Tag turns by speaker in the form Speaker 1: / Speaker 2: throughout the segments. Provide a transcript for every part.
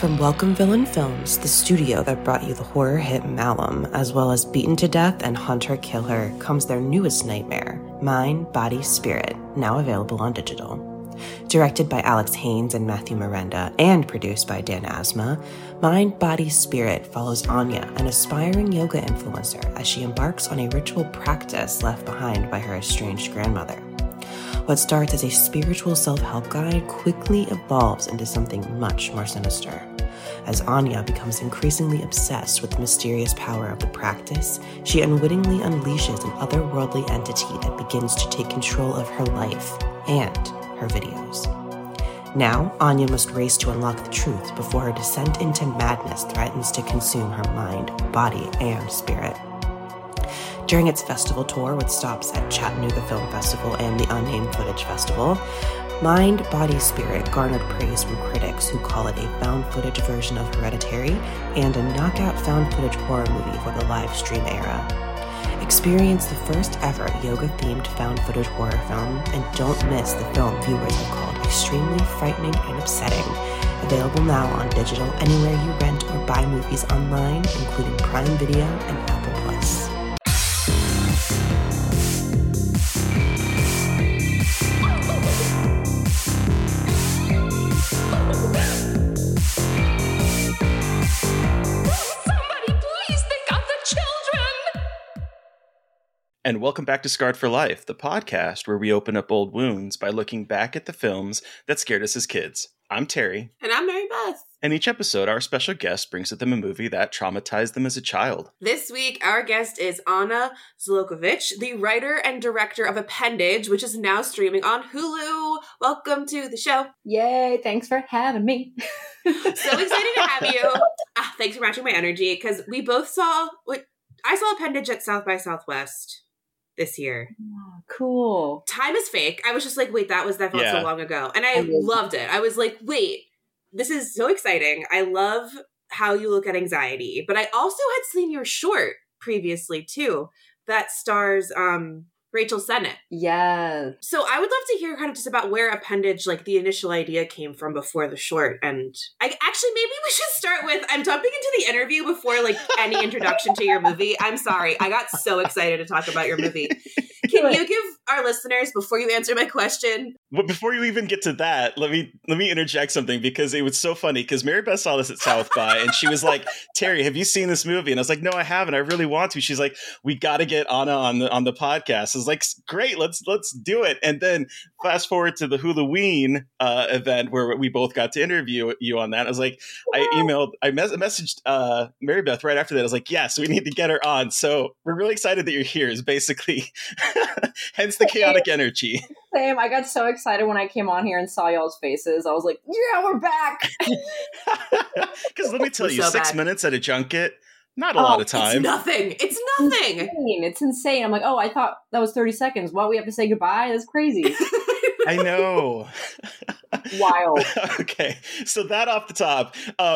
Speaker 1: From Welcome Villain Films, the studio that brought you the horror hit Malum, as well as Beaten to Death and Hunt or Kill Her, comes their newest nightmare, Mind, Body, Spirit, now available on digital. Directed by Alex Haynes and Matthew Miranda, and produced by Dan Asma, Mind, Body, Spirit follows Anya, an aspiring yoga influencer, as she embarks on a ritual practice left behind by her estranged grandmother. What starts as a spiritual self-help guide quickly evolves into something much more sinister. As Anya becomes increasingly obsessed with the mysterious power of the practice, she unwittingly unleashes an otherworldly entity that begins to take control of her life and her videos. Now, Anya must race to unlock the truth before her descent into madness threatens to consume her mind, body, and spirit. During its festival tour with stops at Chattanooga Film Festival and the Unnamed Footage Festival, Mind, Body, Spirit garnered praise from critics who call it a found footage version of Hereditary and a knockout found footage horror movie for the live stream era. Experience the first ever yoga-themed found footage horror film, and don't miss the film viewers have called extremely frightening and upsetting. Available now on digital anywhere you rent or buy movies online, including Prime Video and Apple Plus.
Speaker 2: And welcome back to Scarred for Life, the podcast where we open up old wounds by looking back at the films that scared us as kids. I'm Terry.
Speaker 3: And I'm Mary Beth.
Speaker 2: And each episode, our special guest brings with them a movie that traumatized them as a child.
Speaker 3: This week, our guest is Anna Zlokovic, the writer and director of Appendage, which is now streaming on Hulu. Welcome to the show.
Speaker 4: Yay, thanks for having me.
Speaker 3: So excited to have you. Thanks for matching my energy, because we both I saw Appendage at South by Southwest this year.
Speaker 4: Oh, cool.
Speaker 3: Time is fake. I was just like, wait, that felt so long ago. And I loved it. I was like, wait, this is so exciting. I love how you look at anxiety. But I also had seen your short previously, too, that stars Rachel Sennett.
Speaker 4: Yes.
Speaker 3: So I would love to hear kind of just about where Appendage, like the initial idea came from before the short. And maybe we should start with, I'm jumping into the interview before like any introduction to your movie. I'm sorry. I got so excited to talk about your movie. Can you give our listeners, before you answer my question?
Speaker 2: But before you even get to that, let me interject something, because it was so funny, because Mary Beth saw this at South by and she was like, Terry, have you seen this movie? And I was like, no, I haven't. I really want to. She's like, we got to get Anna on the podcast. I was like, great, let's do it. And then fast forward to the Halloween event where we both got to interview you on that. I was like, I messaged Mary Beth right after that. I was like, yes, we need to get her on. So we're really excited that you're here, is basically hence the chaotic energy.
Speaker 4: Same. I got so excited when I came on here and saw y'all's faces. I was like, yeah, we're back.
Speaker 2: Because let me tell you, 6 minutes at a junket, not a lot of time.
Speaker 3: It's nothing.
Speaker 4: It's insane. I'm like, oh, I thought that was 30 seconds. What, we have to say goodbye? That's crazy.
Speaker 2: I know.
Speaker 4: Wild.
Speaker 2: Okay, so that off the top,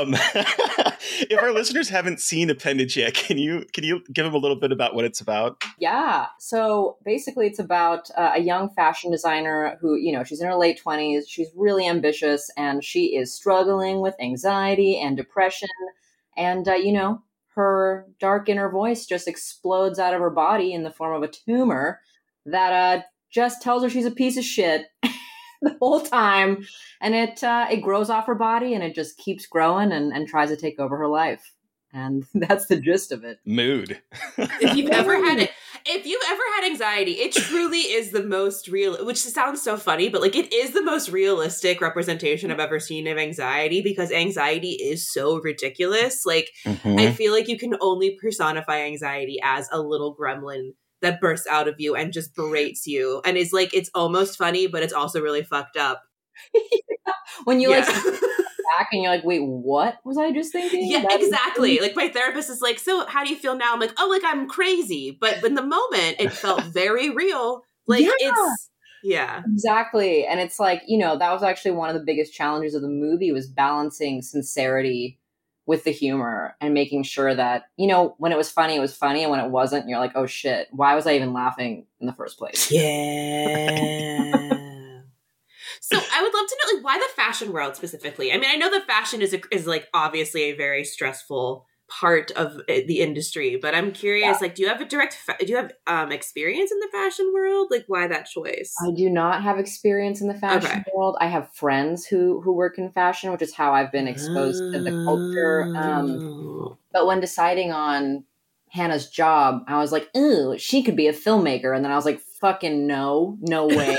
Speaker 2: if our listeners haven't seen Appendage yet, can you give them a little bit about what it's about?
Speaker 4: Yeah. So basically it's about a young fashion designer who, she's in her late 20s. She's really ambitious and she is struggling with anxiety and depression. And, her dark inner voice just explodes out of her body in the form of a tumor that just tells her she's a piece of shit the whole time. And it grows off her body and it just keeps growing and tries to take over her life. And that's the gist of it.
Speaker 2: Mood.
Speaker 3: If you've ever had anxiety, it truly is the most real, which sounds so funny, but like it is the most realistic representation I've ever seen of anxiety, because anxiety is so ridiculous. Like, I feel like you can only personify anxiety as a little gremlin that bursts out of you and just berates you and is like, it's almost funny, but it's also really fucked up.
Speaker 4: When you back and you're like, wait, what was I just thinking?
Speaker 3: Yeah, exactly. Like my therapist is like, so how do you feel now? I'm like, oh, like I'm crazy. But in the moment, it felt very real. Like yeah.
Speaker 4: Exactly. And it's like, that was actually one of the biggest challenges of the movie, was balancing sincerity with the humor and making sure that, when it was funny, and when it wasn't, you're like, oh shit, why was I even laughing in the first place?
Speaker 3: Yeah. So I would love to know, like, why the fashion world specifically? I mean, I know that fashion is like obviously a very stressful part of the industry, but I'm curious, like, do you have experience in the fashion world? Like, why that choice?
Speaker 4: I do not have experience in the fashion world. I have friends who work in fashion, which is how I've been exposed to the culture. But when deciding on Hannah's job, I was like, ooh, she could be a filmmaker. And then I was like, fucking no way.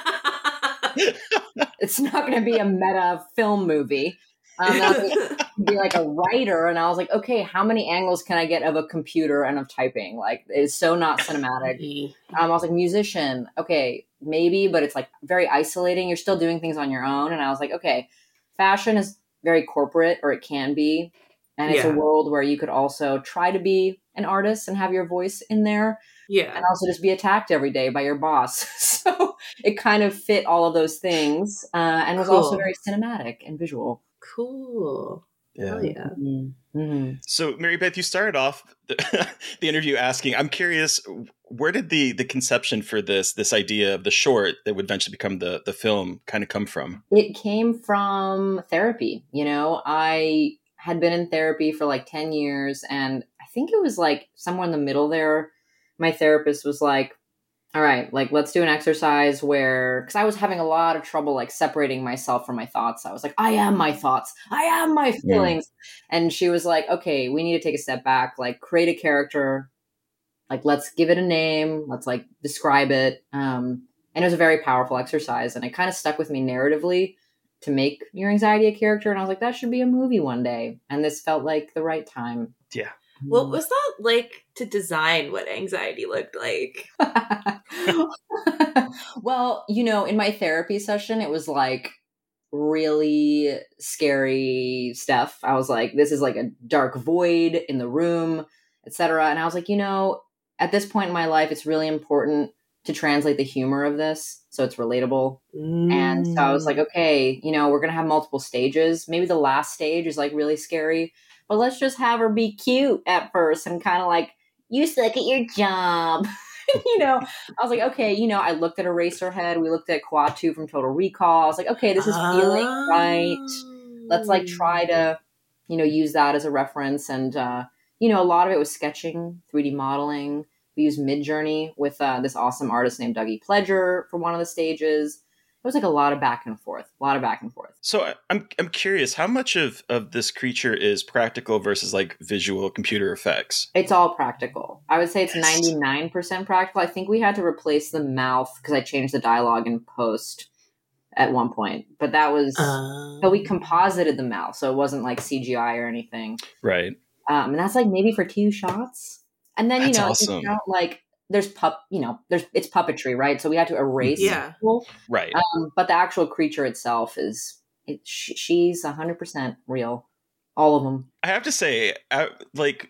Speaker 4: It's not going to be a meta film movie. I was like, be like a writer, and I was like, okay, how many angles can I get of a computer and of typing? Like, it's so not cinematic. I was like, musician, okay, maybe, but it's like very isolating. You're still doing things on your own. And I was like, okay, fashion is very corporate, or it can be, and it's a world where you could also try to be an artist and have your voice in there.
Speaker 3: Yeah.
Speaker 4: And also just be attacked every day by your boss. So it kind of fit all of those things, and was also very cinematic and visual.
Speaker 3: Cool. Hell yeah.
Speaker 4: Mm-hmm.
Speaker 2: So, Mary Beth, you started off the interview asking, I'm curious, where did the conception for this idea of the short that would eventually become the film kind of come from?
Speaker 4: It came from therapy. You know, I had been in therapy for like 10 years, and I think it was like somewhere in the middle there. My therapist was like, all right, like, let's do an exercise where, because I was having a lot of trouble, like, separating myself from my thoughts. I was like, I am my thoughts. I am my feelings. And she was like, okay, we need to take a step back, like, create a character, like, let's give it a name. Let's, like, describe it. And it was a very powerful exercise. And it kind of stuck with me narratively to make Your Anxiety a character. And I was like, that should be a movie one day. And this felt like the right time.
Speaker 2: Yeah.
Speaker 3: What was that like to design what anxiety looked like?
Speaker 4: Well, you know, in my therapy session, it was like really scary stuff. I was like, this is like a dark void in the room, etc. And I was like, you know, at this point in my life, it's really important to translate the humor of this so it's relatable. And so I was like, okay, you know, we're going to have multiple stages. Maybe the last stage is like really scary, but let's just have her be cute at first and kind of like, you suck at your job. You know, I was like, okay, you know, I looked at Eraserhead. We looked at Kuatu from Total Recall. I was like, okay, this is feeling right. Let's like try to, you know, use that as a reference. And, you know, a lot of it was sketching, 3D modeling. We used Midjourney with this awesome artist named Dougie Pledger for one of the stages. It was like a lot of back and forth,
Speaker 2: So I'm curious, how much of this creature is practical versus like visual computer effects?
Speaker 4: It's all practical. I would say it's 99% practical. I think we had to replace the mouth because I changed the dialogue in post at one point, but that was, but we composited the mouth. So it wasn't like CGI or anything.
Speaker 2: Right.
Speaker 4: And that's like maybe for 2 shots. And then,
Speaker 2: That's
Speaker 4: you know,
Speaker 2: awesome.
Speaker 4: you count, like, it's puppetry, right? So we had to erase people.
Speaker 2: Right.
Speaker 4: But the actual creature itself she's 100% real. All of them.
Speaker 2: I have to say, we've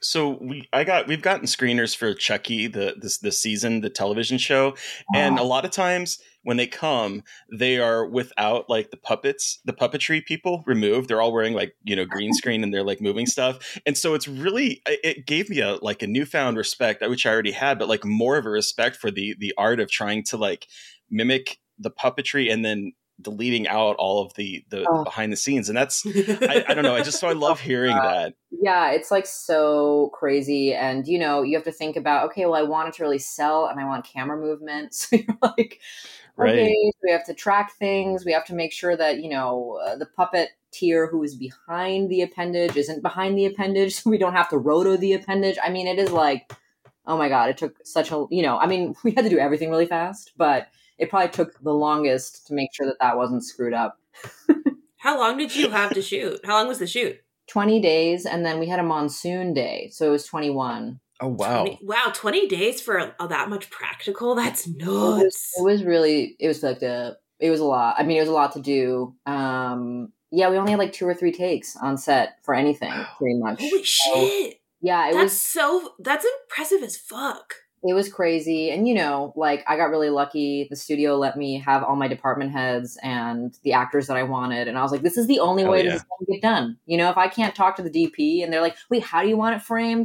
Speaker 2: gotten screeners for Chucky this season, the television show, and a lot of times when they come, they are without like the puppetry people removed. They're all wearing like, you know, green screen and they're like moving stuff, and so it gave me a newfound respect, which I already had, but like more of a respect for the art of trying to like mimic the puppetry and then deleting out all of the behind the scenes. And that's, I don't know. I love hearing that.
Speaker 4: Yeah. It's like so crazy. And, you know, you have to think about, okay, well, I want it to really sell and I want camera movement. So you're like, okay, so we have to track things. We have to make sure that, you know, the puppeteer who is behind the appendage isn't behind the appendage. So we don't have to roto the appendage. I mean, it is like, oh my God, it took such a, you know, I mean, we had to do everything really fast, but it probably took the longest to make sure that wasn't screwed up.
Speaker 3: How long did you have to shoot? How long was the shoot?
Speaker 4: 20 days. And then we had a monsoon day. So it was 21.
Speaker 2: Oh, wow.
Speaker 3: 20 days for that much practical? That's nuts.
Speaker 4: It was fucked up. It was a lot. I mean, it was a lot to do. Yeah, we only had like 2 or 3 takes on set for anything, pretty much.
Speaker 3: Holy shit.
Speaker 4: Yeah,
Speaker 3: that's impressive as fuck.
Speaker 4: It was crazy. And, you know, like, I got really lucky. The studio let me have all my department heads and the actors that I wanted. And I was like, this is the only way this can get done. You know, if I can't talk to the DP and they're like, wait, how do you want it framed?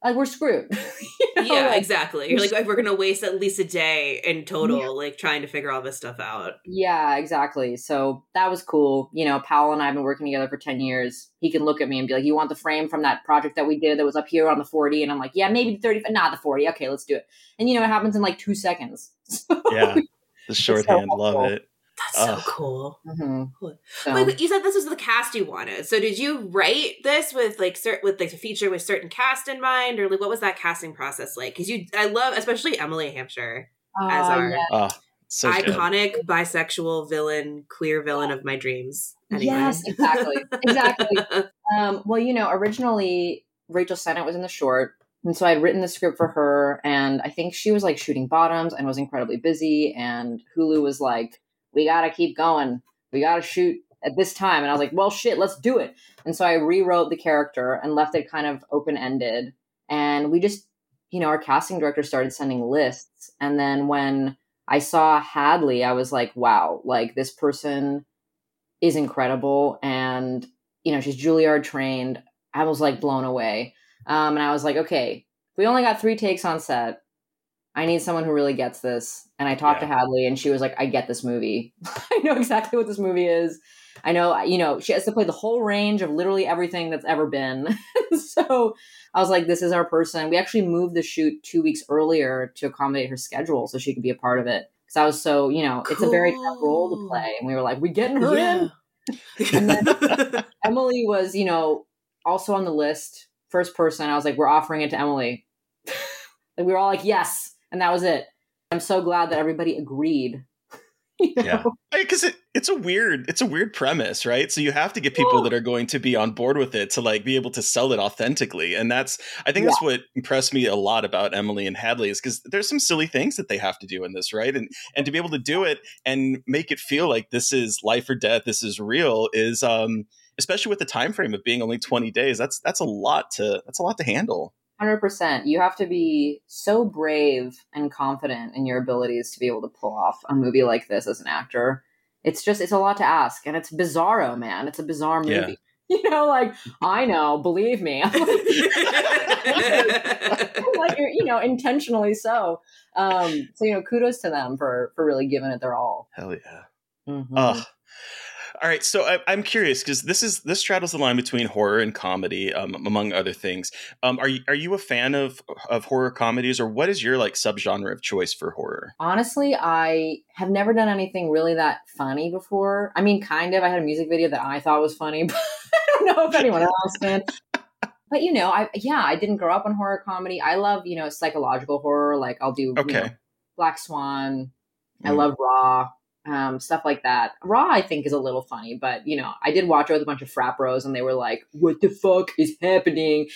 Speaker 4: like we're screwed.
Speaker 3: Yeah,
Speaker 4: like,
Speaker 3: exactly. You're like, we're gonna waste at least a day in total, like trying to figure all this stuff out.
Speaker 4: Yeah, exactly. So that was cool. Powell and I have been working together for 10 years. He can look at me and be like, you want the frame from that project that we did that was up here on the 40? And I'm like, yeah, maybe the 30, not the 40. Okay, let's do it. And it happens in like 2 seconds. So,
Speaker 2: Yeah. The shorthand, love it.
Speaker 3: That's so cool.
Speaker 4: Mm-hmm. So.
Speaker 3: Wait, but you said this was the cast you wanted. So did you write this with like a feature with certain cast in mind, or like what was that casting process like? Because I love especially Emily Hampshire as our
Speaker 2: so
Speaker 3: iconic good. Bisexual villain, queer villain of my dreams. Anyway.
Speaker 4: Yes, exactly. Well, originally Rachel Sennett was in the short. And so I'd written the script for her, and I think she was like shooting bottoms and was incredibly busy. And Hulu was like, we got to keep going. We got to shoot at this time. And I was like, well, shit, let's do it. And so I rewrote the character and left it kind of open-ended. And we just, our casting director started sending lists. And then when I saw Hadley, I was like, wow, like this person is incredible. And, she's Juilliard trained. I was like blown away. And I was like, okay, we only got 3 takes on set. I need someone who really gets this. And I talked to Hadley, and she was like, I get this movie. I know exactly what this movie is. I know, she has to play the whole range of literally everything that's ever been. So I was like, this is our person. We actually moved the shoot 2 weeks earlier to accommodate her schedule so she could be a part of it. Because I was so, it's a very tough role to play. And we were like, we getting her in? And then Emily was, also on the list. First person. I was like, we're offering it to Emily. And we were all like, yes. And that was it. I'm so glad that everybody agreed.
Speaker 2: Yeah, because it's a weird premise, right? So you have to get people that are going to be on board with it to like be able to sell it authentically. And that's what impressed me a lot about Emily and Hadley is because there's some silly things that they have to do in this, right? And to be able to do it and make it feel like this is life or death, this is real, is especially with the time frame of being only 20 days, that's a lot to handle.
Speaker 4: 100%. You have to be so brave and confident in your abilities to be able to pull off a movie like this as an actor. It's a lot to ask. And it's bizarro, man. It's a bizarre movie. Yeah. I know, believe me. Intentionally so. So, kudos to them for really giving it their all.
Speaker 2: Hell yeah. Mm-hmm. All right, so I'm curious because this straddles the line between horror and comedy, among other things. Are you a fan of horror comedies, or what is your like subgenre of choice for horror?
Speaker 4: Honestly, I have never done anything really that funny before. I mean, kind of. I had a music video that I thought was funny, but I don't know if anyone else did. But I didn't grow up on horror comedy. I love psychological horror. Like I'll do Black Swan. I love Raw. Stuff like that. Raw, I think, is a little funny, but I did watch it with a bunch of frat bros, and they were like, "What the fuck is happening?"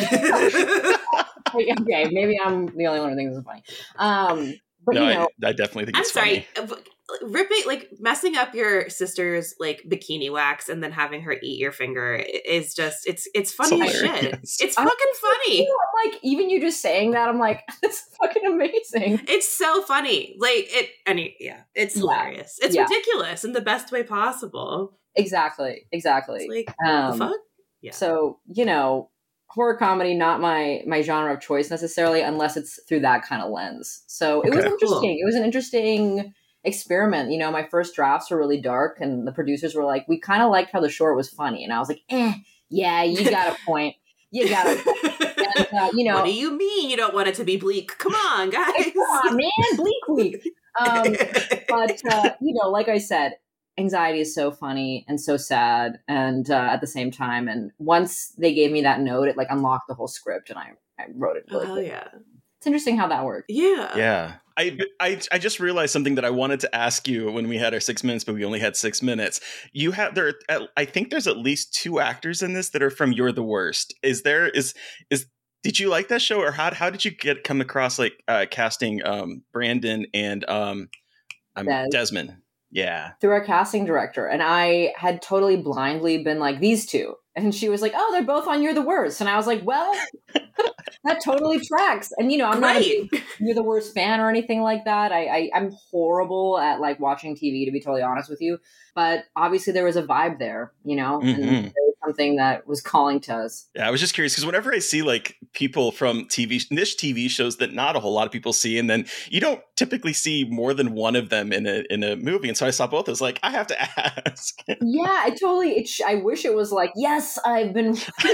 Speaker 4: Okay, maybe I'm the only one who thinks it's funny. But
Speaker 2: no, I definitely think it's funny.
Speaker 3: I'm sorry. Ripping, like messing up your sister's like bikini wax and then having her eat your finger is just it's funny as shit. It's fucking funny.
Speaker 4: Like even you just saying that, I'm like, that's fucking amazing.
Speaker 3: It's so funny. Like it's hilarious. It's ridiculous in the best way possible.
Speaker 4: Exactly.
Speaker 3: It's like the fuck? Yeah.
Speaker 4: So horror comedy not my genre of choice necessarily, unless it's through that kind of lens. So it was interesting. Cool. It was an interesting experiment. My first drafts were really dark, and the producers were like, we kind of liked how the short was funny, and I was like, yeah, you got a point. And,
Speaker 3: what do you mean you don't want it to be bleak? Come on, guys.
Speaker 4: Come on, man, bleak week. But like I said, anxiety is so funny and so sad, and at the same time. And once they gave me that note, it like unlocked the whole script, and I wrote it. Really quick.
Speaker 3: Yeah.
Speaker 4: It's interesting how that works.
Speaker 3: Yeah.
Speaker 2: Yeah. I just realized something that I wanted to ask you when we had our 6 minutes, but we only had 6 minutes. I think there's at least 2 actors in this that are from You're the Worst. Did you like that show, or how did you come across like casting Brandon and Desmond? Yeah.
Speaker 4: Through our casting director. And I had totally blindly been like, these two. And she was like, oh, they're both on You're the Worst. And I was like, well, that totally tracks. And, I'm not a You're the Worst fan or anything like that. I'm horrible at like watching TV, to be totally honest with you. But obviously there was a vibe there,
Speaker 2: Mm-hmm.
Speaker 4: and there was something that was calling to us.
Speaker 2: Yeah, I was just curious because whenever I see like people from niche TV shows that not a whole lot of people see, and then you don't typically see more than one of them in a movie. And so I saw both. I was like, I have to ask.
Speaker 4: Yeah, I totally. I wish it was like, yes, I've been.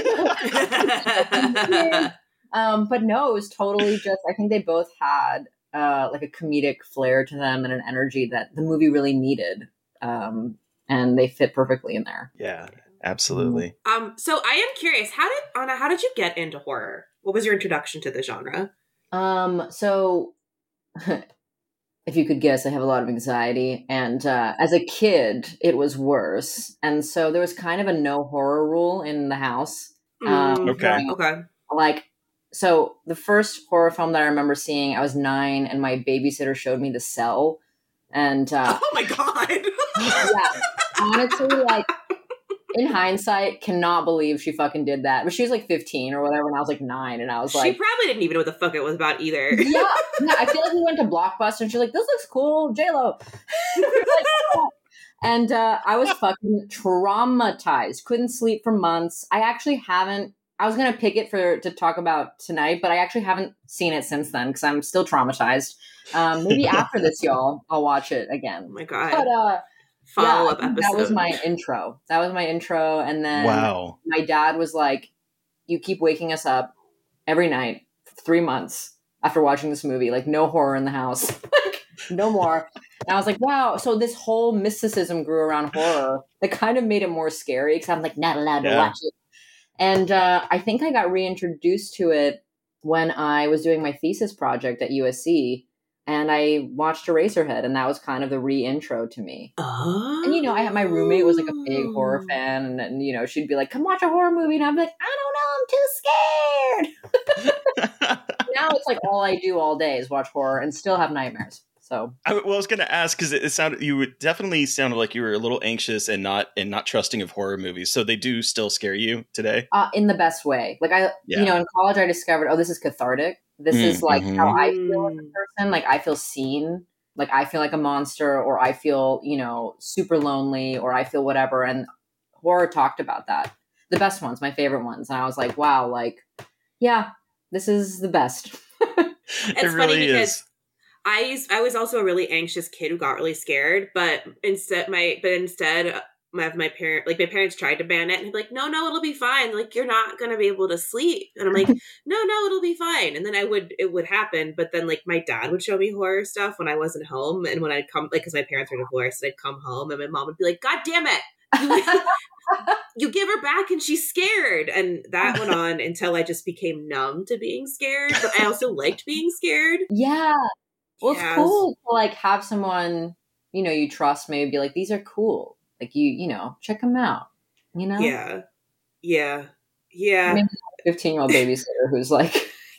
Speaker 4: But no, it was totally just. I think they both had like a comedic flair to them and an energy that the movie really needed, and they fit perfectly in there.
Speaker 2: Yeah, absolutely.
Speaker 3: So I am curious, how did you get into horror? What was your introduction to the genre?
Speaker 4: So if you could guess, I have a lot of anxiety, and as a kid, it was worse. And so there was kind of a no horror rule in the house.
Speaker 2: Okay.
Speaker 4: Like, so the first horror film that I remember seeing, I was 9, and my babysitter showed me The Cell. And
Speaker 3: oh my god!
Speaker 4: Yeah, honestly, like in hindsight, cannot believe she fucking did that. But she was like 15 or whatever, and I was like 9, and I was like,
Speaker 3: she probably didn't even know what the fuck it was about either.
Speaker 4: Yeah, I feel like we went to Blockbuster, and she's like, "This looks cool, J-Lo." And I was fucking traumatized. Couldn't sleep for months. I actually haven't. I was gonna pick it to talk about tonight, but I actually haven't seen it since then because I'm still traumatized. Maybe after this, y'all, I'll watch it again.
Speaker 3: Oh my god!
Speaker 4: But
Speaker 3: follow-up episode.
Speaker 4: That was my intro. And then
Speaker 2: wow,
Speaker 4: my dad was like, "You keep waking us up every night for 3 months after watching this movie. Like, no horror in the house, like, no more." And I was like, "Wow!" So this whole mysticism grew around horror that kind of made it more scary because I'm like not allowed to watch it. And I think I got reintroduced to it when I was doing my thesis project at USC, and I watched Eraserhead, and that was kind of the re-intro to me.
Speaker 3: Oh.
Speaker 4: And, I had my roommate was like a big horror fan, and she'd be like, "Come watch a horror movie," and I'm like, "I don't know, I'm too scared." Now it's like all I do all day is watch horror and still have nightmares. So,
Speaker 2: I was going to ask because it sounded definitely sounded like you were a little anxious and not trusting of horror movies. So they do still scare you today,
Speaker 4: in the best way. Like in college, I discovered, this is cathartic. This is like how I feel as a person. Like I feel seen. Like I feel like a monster, or I feel super lonely, or I feel whatever. And horror talked about that. The best ones, my favorite ones, and I was like, wow, like yeah, this is the best.
Speaker 3: It's
Speaker 2: it really
Speaker 3: funny because
Speaker 2: is.
Speaker 3: I was also a really anxious kid who got really scared, but instead my parents tried to ban it, and they'd be like, no, it'll be fine. Like, you're not going to be able to sleep. And I'm like, no, it'll be fine. And then it would happen. But then like my dad would show me horror stuff when I wasn't home. And when I'd come, like, cause my parents were divorced, I'd come home and my mom would be like, God damn it. You give her back and she's scared. And that went on until I just became numb to being scared. But I also liked being scared.
Speaker 4: Yeah. Well, it's cool to like have someone, you trust, maybe be like, these are cool. Like check them out,
Speaker 3: Yeah.
Speaker 4: Maybe a 15-year-old babysitter who's like,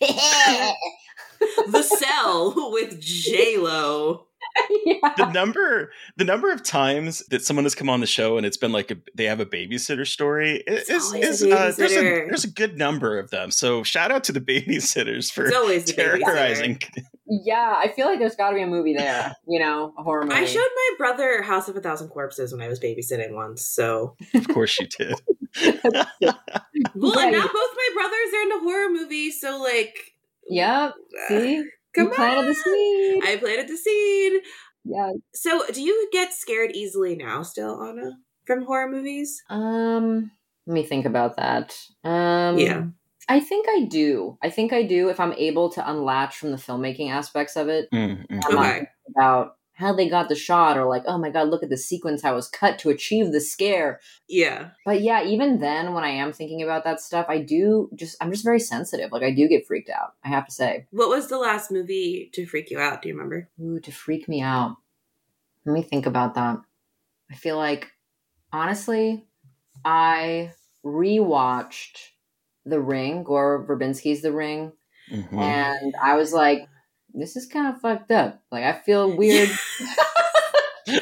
Speaker 3: The Cell with J-Lo.
Speaker 4: Yeah.
Speaker 2: The number of times that someone has come on the show and it's been like they have a babysitter story there's a good number of them. So shout out to the babysitters for terrorizing.
Speaker 4: Yeah, I feel like there's got to be a movie there, a horror movie.
Speaker 3: I showed my brother House of a Thousand Corpses when I was babysitting once, so
Speaker 2: of course you did.
Speaker 3: Well, and now both my brothers are into horror movies, so like,
Speaker 4: yeah, see.
Speaker 3: Come
Speaker 4: planted the seed.
Speaker 3: I planted the seed.
Speaker 4: Yeah.
Speaker 3: So, do you get scared easily now, still, Anna, from horror movies?
Speaker 4: Let me think about that.
Speaker 3: Yeah.
Speaker 4: I think I do. If I'm able to unlatch from the filmmaking aspects of it.
Speaker 3: Okay.
Speaker 4: About how they got the shot, or like, oh my god, look at the sequence, how it was cut to achieve the scare.
Speaker 3: Yeah.
Speaker 4: But yeah, even then, when I am thinking about that stuff, I'm just very sensitive. Like I do get freaked out, I have to say.
Speaker 3: What was the last movie to freak you out? Do you remember?
Speaker 4: Ooh, to freak me out. Let me think about that. I feel like, honestly, I rewatched The Ring, Gore Verbinski's The Ring, and I was like, this is kind of fucked up. Like, I feel weird.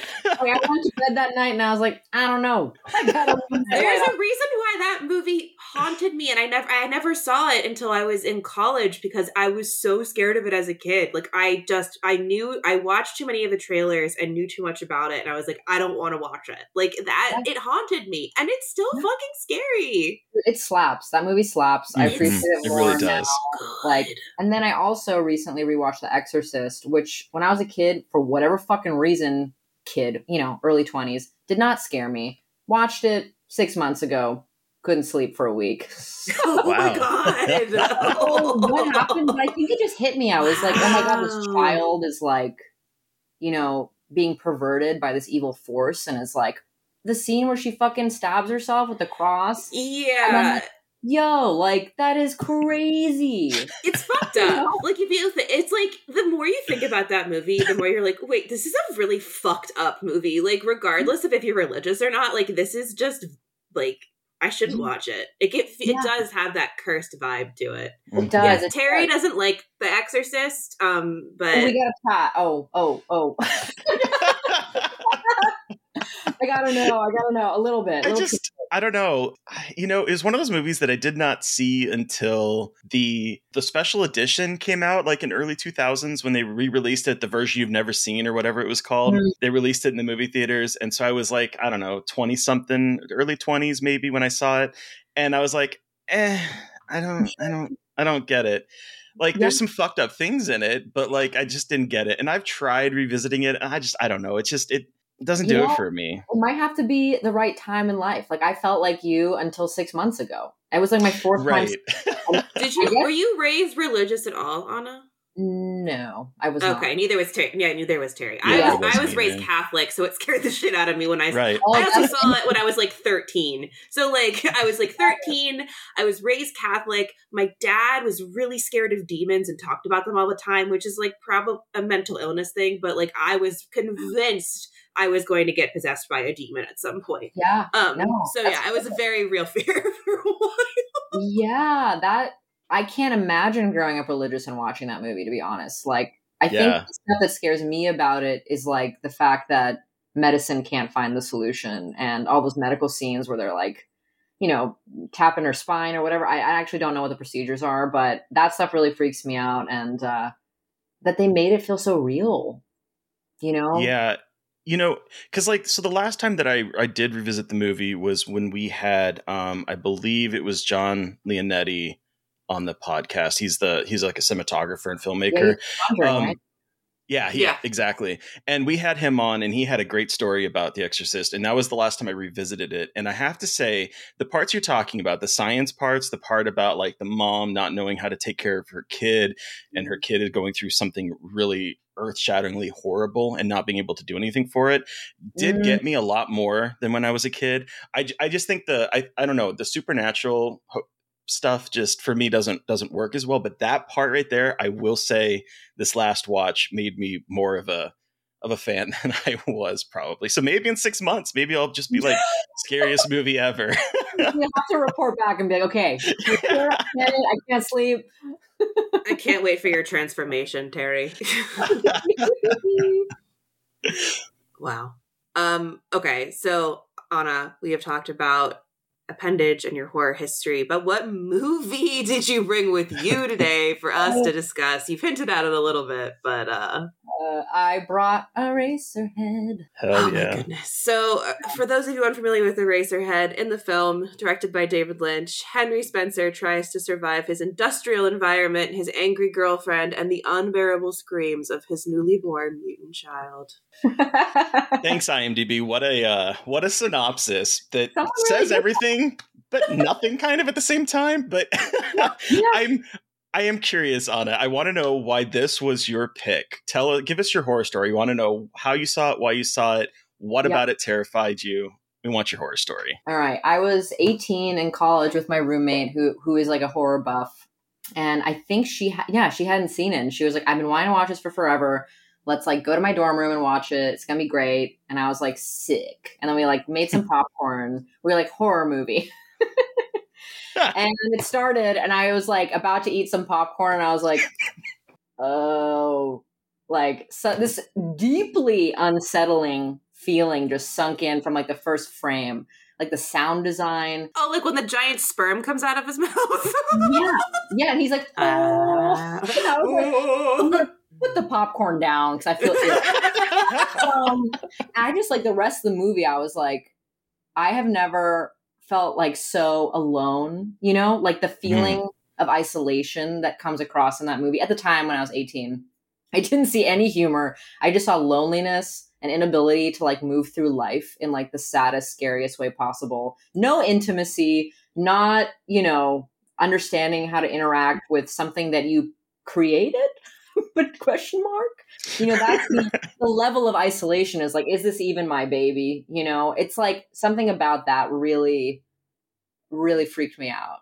Speaker 4: I went to bed that night and I was like, I don't know.
Speaker 3: There's a reason why that movie haunted me, and I never saw it until I was in college because I was so scared of it as a kid. Like I watched too many of the trailers and knew too much about it, and I was like, I don't want to watch it. Like that, it haunted me, and it's still fucking scary.
Speaker 4: It slaps. That movie slaps. I appreciate it more.
Speaker 2: It really does.
Speaker 4: Like, and then I also recently rewatched The Exorcist, which when I was a kid, for whatever fucking reason, early 20s, did not scare me. Watched it 6 months ago. Couldn't sleep for a week.
Speaker 3: Oh my God.
Speaker 4: What happened? I think it just hit me. I was like, oh my God, this child is like, being perverted by this evil force. And it's like the scene where she fucking stabs herself with the cross.
Speaker 3: Yeah.
Speaker 4: Yo, like that is crazy.
Speaker 3: It's fucked up. Like it's like the more you think about that movie, the more you're like, wait, this is a really fucked up movie. Like regardless of if you're religious or not, like this is just like I shouldn't watch it. It does have that cursed vibe to it.
Speaker 4: It does.
Speaker 3: Yes, Terry doesn't like The Exorcist, but
Speaker 4: we got a chat. Oh. I gotta know a little bit.
Speaker 2: I don't know. It was one of those movies that I did not see until the special edition came out, like in early 2000s when they re-released it, the version you've never seen or whatever it was called. Mm-hmm. They released it in the movie theaters. And so I was like, I don't know, 20 something, early 20s maybe when I saw it. And I was like, I don't get it. Like there's some fucked up things in it, but like I just didn't get it. And I've tried revisiting it and I don't know. It doesn't do it for me.
Speaker 4: It might have to be the right time in life. Like I felt like you until 6 months ago. It was like my fourth time.
Speaker 3: Were you raised religious at all, Anna?
Speaker 4: No, I was not.
Speaker 3: Okay, neither was Terry. Yeah, neither was Terry.
Speaker 4: Yeah.
Speaker 3: I was raised Catholic, so it scared the shit out of me when I
Speaker 2: also
Speaker 3: saw it when I was like 13. So like I was like 13. I was raised Catholic. My dad was really scared of demons and talked about them all the time, which is like probably a mental illness thing. But like I was convinced I was going to get possessed by a demon at some point.
Speaker 4: Yeah.
Speaker 3: It was a very real fear for a while.
Speaker 4: Yeah, I can't imagine growing up religious and watching that movie, to be honest. Like, I think the stuff that scares me about it is like the fact that medicine can't find the solution and all those medical scenes where they're like, tapping her spine or whatever. I actually don't know what the procedures are, but that stuff really freaks me out. And that they made it feel so real,
Speaker 2: Yeah. Because so the last time that I did revisit the movie was when we had, I believe it was John Leonetti on the podcast. He's like a cinematographer and filmmaker. Yeah, exactly. And we had him on and he had a great story about The Exorcist. And that was the last time I revisited it. And I have to say, the parts you're talking about, the science parts, the part about like the mom not knowing how to take care of her kid and her kid is going through something really earth-shatteringly horrible and not being able to do anything for it did get me a lot more than when I was a kid. I just think I don't know, the supernatural stuff just for me doesn't work as well, but that part right there, I will say this last watch made me more of a fan than I was probably. So maybe in 6 months, maybe I'll just be like scariest movie ever.
Speaker 4: You have to report back and be like, okay, I can't sleep.
Speaker 3: I can't wait for your transformation, Terry. Wow. Okay, so Anna, we have talked about appendage and your horror history, but what movie did you bring with you today for us to discuss? You've hinted at it a little bit, but
Speaker 4: I brought Eraserhead.
Speaker 2: Hell
Speaker 3: yeah. My goodness. So for those of you unfamiliar with Eraserhead, in the film directed by David Lynch, Henry Spencer tries to survive his industrial environment, his angry girlfriend, and the unbearable screams of his newly born mutant child.
Speaker 2: Thanks, IMDb. What a synopsis that says everything but nothing kind of at the same time. But I am curious, Anna. I want to know why this was your pick. Give us your horror story. You want to know how you saw it, why you saw it, what about it terrified you. We want your horror story.
Speaker 4: All right. I was 18 in college with my roommate who is like a horror buff. And I think she hadn't seen it. And she was like, I've been wanting to watch this for forever. Let's like go to my dorm room and watch it. It's going to be great. And I was like, sick. And then we like made some popcorn. We were like, horror movie. And it started and I was like about to eat some popcorn and I was like, oh, like so this deeply unsettling feeling just sunk in from like the first frame. Like the sound design.
Speaker 3: Oh, like when the giant sperm comes out of his mouth.
Speaker 4: Yeah, and he's like, oh. And I was like, I'm gonna put the popcorn down because I feel I just like the rest of the movie, I was like, I have never felt like so alone, you know, like the feeling of isolation that comes across in that movie. At the time when I was 18, I didn't see any humor. I just saw loneliness and inability to like move through life in like the saddest, scariest way possible. No intimacy, not, you know, understanding how to interact with something that you created, but question mark, you know, that's the level of isolation is like, is this even my baby? You know, it's like something about that really, really freaked me out.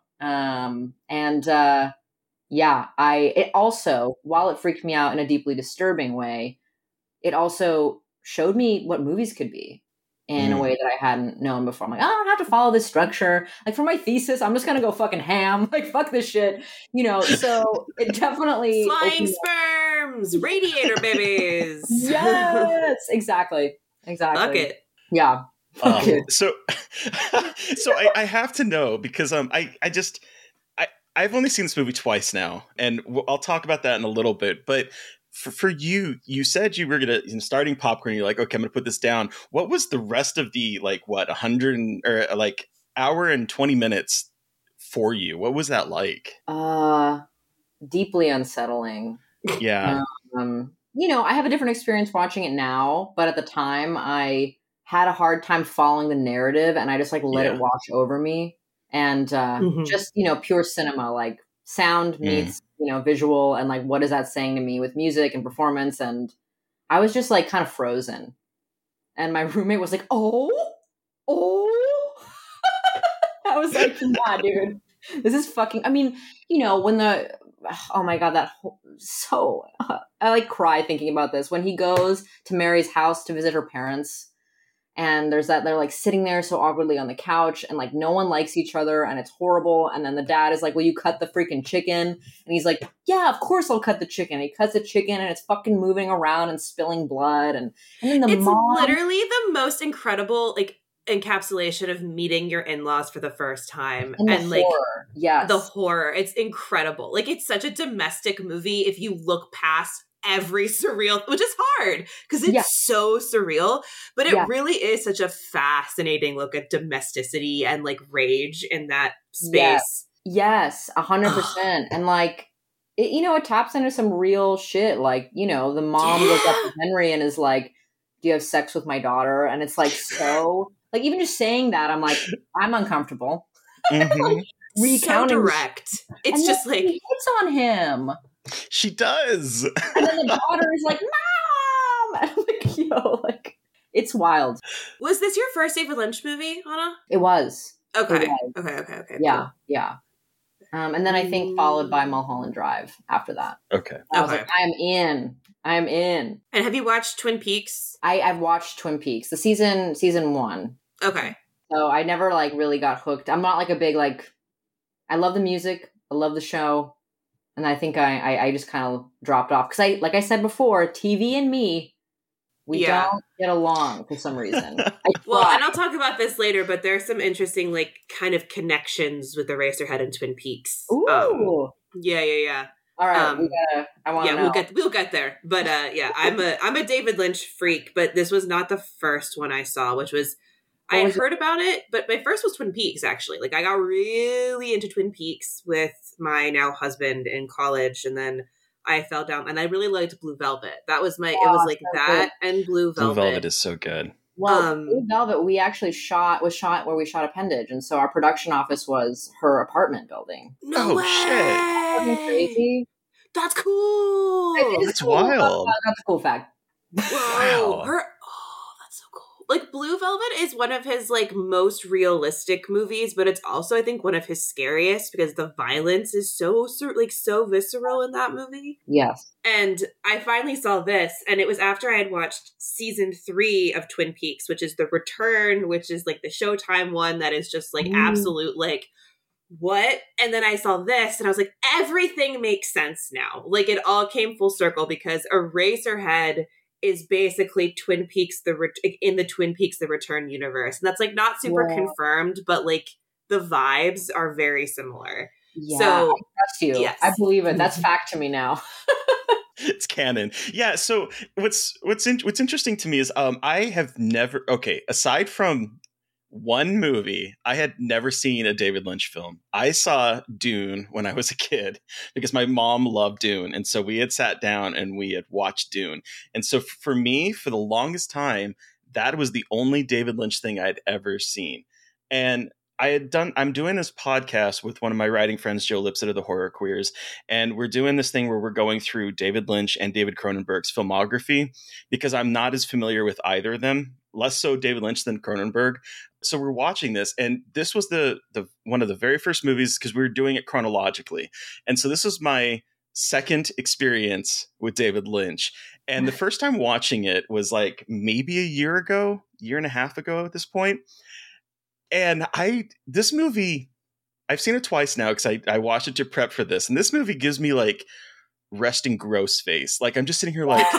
Speaker 4: It also, while it freaked me out in a deeply disturbing way, it also showed me what movies could be in a way that I hadn't known before. I'm like, oh, I don't have to follow this structure. Like for my thesis, I'm just going to go fucking ham. Like, fuck this shit. You know, so it definitely...
Speaker 3: Flying sperms! Radiator babies!
Speaker 4: Yes! Exactly.
Speaker 3: Fuck it.
Speaker 4: Yeah.
Speaker 2: So I have to know because I've only seen this movie twice now, and I'll talk about that in a little bit, but for you, you said you were starting popcorn. You're like, okay, I'm gonna put this down. What was the rest of the 100 hour and 20 minutes for you? What was that like?
Speaker 4: Deeply unsettling.
Speaker 2: Yeah.
Speaker 4: You know, I have a different experience watching it now, but at the time, I had a hard time following the narrative, and I just like let it wash over me, and just pure cinema, like sound meets visual, and like what is that saying to me with music and performance, and I was just like kind of frozen, and my roommate was like, oh I was like, nah, dude, this is fucking, I mean, when oh my god, I like cry thinking about this, when he goes to Mary's house to visit her parents. And there's that, they're like sitting there so awkwardly on the couch and like no one likes each other and it's horrible. And then the dad is like, will you cut the freaking chicken? And he's like, yeah, of course I'll cut the chicken. And he cuts the chicken and it's fucking moving around and spilling blood. And then it's
Speaker 3: literally the most incredible like encapsulation of meeting your in-laws for the first time. And like
Speaker 4: horror. Yes.
Speaker 3: The horror. It's incredible. Like it's such a domestic movie if you look past every surreal, which is hard because it's so surreal, but it really is such a fascinating look at domesticity and like rage in that space.
Speaker 4: Yes, 100%. And like, it taps into some real shit. Like, the mom goes up to Henry and is like, do you have sex with my daughter? And it's like, so like, even just saying that, I'm like, I'm uncomfortable.
Speaker 3: Like, recounting. So direct. It's just like,
Speaker 4: he hits on him.
Speaker 2: She does.
Speaker 4: And then the daughter is like, Mom! And I'm like, like, it's wild.
Speaker 3: Was this your first David Lynch movie, Anna?
Speaker 4: It was.
Speaker 3: Okay.
Speaker 4: It was.
Speaker 3: Okay.
Speaker 4: Yeah,
Speaker 3: cool.
Speaker 4: Yeah. And then I think followed by Mulholland Drive after that.
Speaker 2: Okay.
Speaker 4: I was like, I'm in. And
Speaker 3: have you watched Twin Peaks?
Speaker 4: I've watched Twin Peaks, the season 1.
Speaker 3: Okay.
Speaker 4: So I never like really got hooked. I'm not like a big I love the music. I love the show. And I think I just kind of dropped off. Because like I said before, TV and me, we don't get along for some reason.
Speaker 3: Well, and I'll talk about this later, but there's some interesting like kind of connections with Eraserhead and Twin Peaks.
Speaker 4: Ooh.
Speaker 3: Yeah.
Speaker 4: All right, I want to know.
Speaker 3: We'll get there. But I'm a David Lynch freak, but this was not the first one I saw, which was I had heard about it, but my first was Twin Peaks, actually. Like, I got really into Twin Peaks with my now husband in college, and then I fell down, and I really liked Blue Velvet. That was it was like so that good. And Blue Velvet.
Speaker 2: Blue Velvet is so good.
Speaker 4: Well, Blue Velvet, we actually shot where we shot Appendage, and so our production office was her apartment building.
Speaker 3: No way!
Speaker 4: Shit. Isn't crazy?
Speaker 3: That's cool!
Speaker 2: That's cool. Wild.
Speaker 4: That's a cool fact.
Speaker 3: Wow. That's so cool. Like, Blue Velvet is one of his, like, most realistic movies, but it's also, I think, one of his scariest because the violence is so visceral in that movie.
Speaker 4: Yes.
Speaker 3: And I finally saw this, and it was after I had watched season 3 of Twin Peaks, which is The Return, which is, like, the Showtime one that is just, like, absolute, like, what? And then I saw this, and I was like, everything makes sense now. Like, it all came full circle because Eraserhead is basically Twin Peaks in the Twin Peaks The Return universe. And that's like not super confirmed, but like the vibes are very similar.
Speaker 4: Yeah,
Speaker 3: so
Speaker 4: I trust you.
Speaker 3: yes.
Speaker 4: I believe it. That's fact to me now.
Speaker 2: It's canon. Yeah. So what's interesting to me is I have never, aside from one movie, I had never seen a David Lynch film. I saw Dune when I was a kid because my mom loved Dune. And so we had sat down and we had watched Dune. And so for me, for the longest time, that was the only David Lynch thing I'd ever seen. And I'm doing this podcast with one of my writing friends, Joe Lipset of the Horror Queers, and we're doing this thing where we're going through David Lynch and David Cronenberg's filmography because I'm not as familiar with either of them, less so David Lynch than Cronenberg. So we're watching this, and this was the one of the very first movies because we were doing it chronologically. And so this was my second experience with David Lynch. And the first time watching it was like maybe a year and a half ago at this point. And this movie, I've seen it twice now because I watched it to prep for this. And this movie gives me like resting gross face. Like I'm just sitting here like,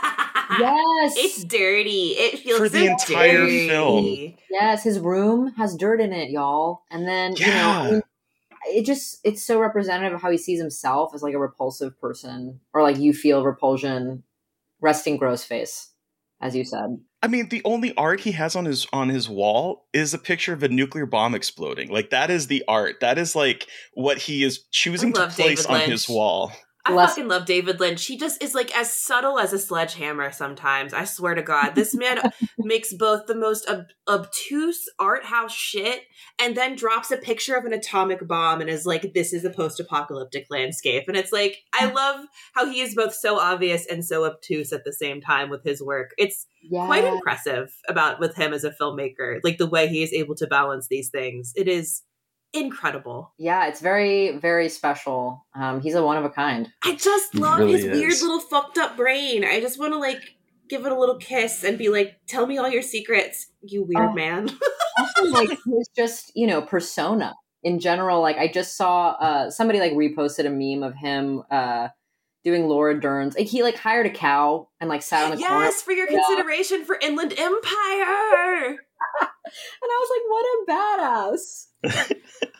Speaker 4: yes,
Speaker 3: it's dirty. It feels
Speaker 2: for the entire
Speaker 3: dirty.
Speaker 2: film.
Speaker 4: Yes, his room has dirt in it, y'all. And then I mean, it's so representative of how he sees himself as like a repulsive person, or like you feel repulsion, resting gross face, as you said.
Speaker 2: I mean, the only art he has on his wall is a picture of a nuclear bomb exploding. Like that is the art. That is like what he is choosing to place on his wall.
Speaker 3: I fucking love David Lynch. He just is like as subtle as a sledgehammer sometimes. I swear to God. This man makes both the most obtuse art house shit and then drops a picture of an atomic bomb and is like, this is a post-apocalyptic landscape. And it's like, I love how he is both so obvious and so obtuse at the same time with his work. It's quite impressive with him as a filmmaker. Like the way he is able to balance these things. It is incredible.
Speaker 4: Yeah, it's very, very special. He's a one of a kind.
Speaker 3: I just love his weird little fucked up brain. I just want to like give it a little kiss and be like, tell me all your secrets, you weird man.
Speaker 4: Also, like his just, persona in general. Like I just saw somebody like reposted a meme of him doing Laura Dern's. Like he like hired a cow and like sat on the corner.
Speaker 3: Yes, for your consideration for Inland Empire.
Speaker 4: And I was like, what a badass.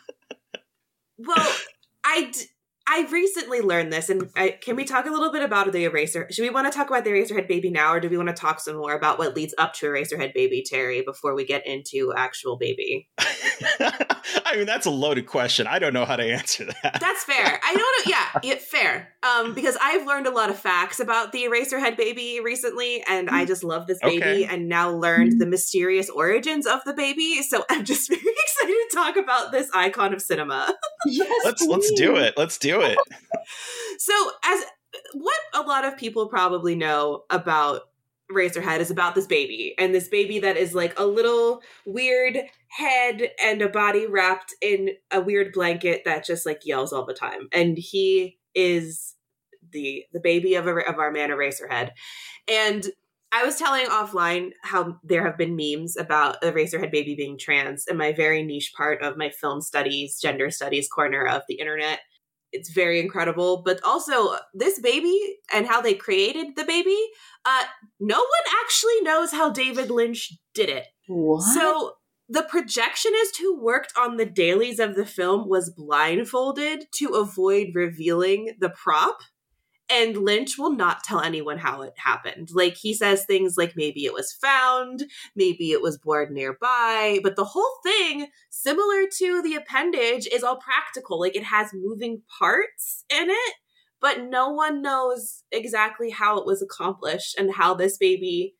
Speaker 3: Well, I recently learned this, and can we talk a little bit about the Eraser? Should we want to talk about the Eraserhead Baby now, or do we want to talk some more about what leads up to Eraserhead Baby, Terry, before we get into actual Baby?
Speaker 2: I mean, that's a loaded question. I don't know how to answer that.
Speaker 3: That's fair. I don't know. Yeah, fair. Because I've learned a lot of facts about the Eraserhead Baby recently, and I just love this baby, and now learned the mysterious origins of the baby. So I'm just very excited to talk about this icon of cinema.
Speaker 4: Yes,
Speaker 2: let's do it. Let's do it.
Speaker 3: So, as what a lot of people probably know about Eraserhead is about this baby, and this baby that is like a little weird head and a body wrapped in a weird blanket that just like yells all the time. And he is the baby of our man Eraserhead. And I was telling offline how there have been memes about Eraserhead Baby being trans in my very niche part of my film studies, gender studies corner of the internet. It's very incredible. But also this baby and how they created the baby, no one actually knows how David Lynch did it.
Speaker 4: What?
Speaker 3: So the projectionist who worked on the dailies of the film was blindfolded to avoid revealing the prop. And Lynch will not tell anyone how it happened. Like, he says things like maybe it was found, maybe it was born nearby, but the whole thing, similar to the appendage, is all practical. Like, it has moving parts in it, but no one knows exactly how it was accomplished and how this baby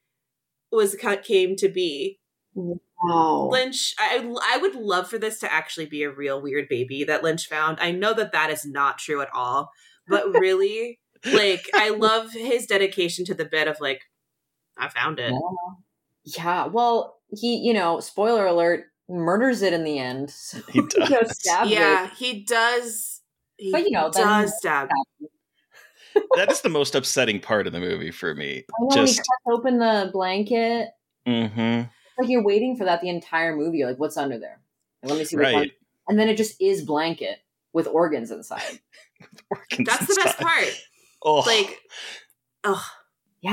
Speaker 3: came to be.
Speaker 4: Wow.
Speaker 3: Lynch, I would love for this to actually be a real weird baby that Lynch found. I know that is not true at all, but really... Like, I love his dedication to the bit of, like, I found it.
Speaker 4: Yeah, well, he, spoiler alert, murders it in the end. So,
Speaker 2: he does.
Speaker 3: He does. He
Speaker 4: but,
Speaker 3: does stab.
Speaker 2: That is the most upsetting part of the movie for me.
Speaker 4: When he cuts open the blanket.
Speaker 2: Mm-hmm.
Speaker 4: Like, you're waiting for that the entire movie. You're like, what's under there? Like, let me see what's under. And then it just is blanket with organs inside.
Speaker 3: That's the best part.
Speaker 2: Oh.
Speaker 3: Like, oh.
Speaker 4: Yeah.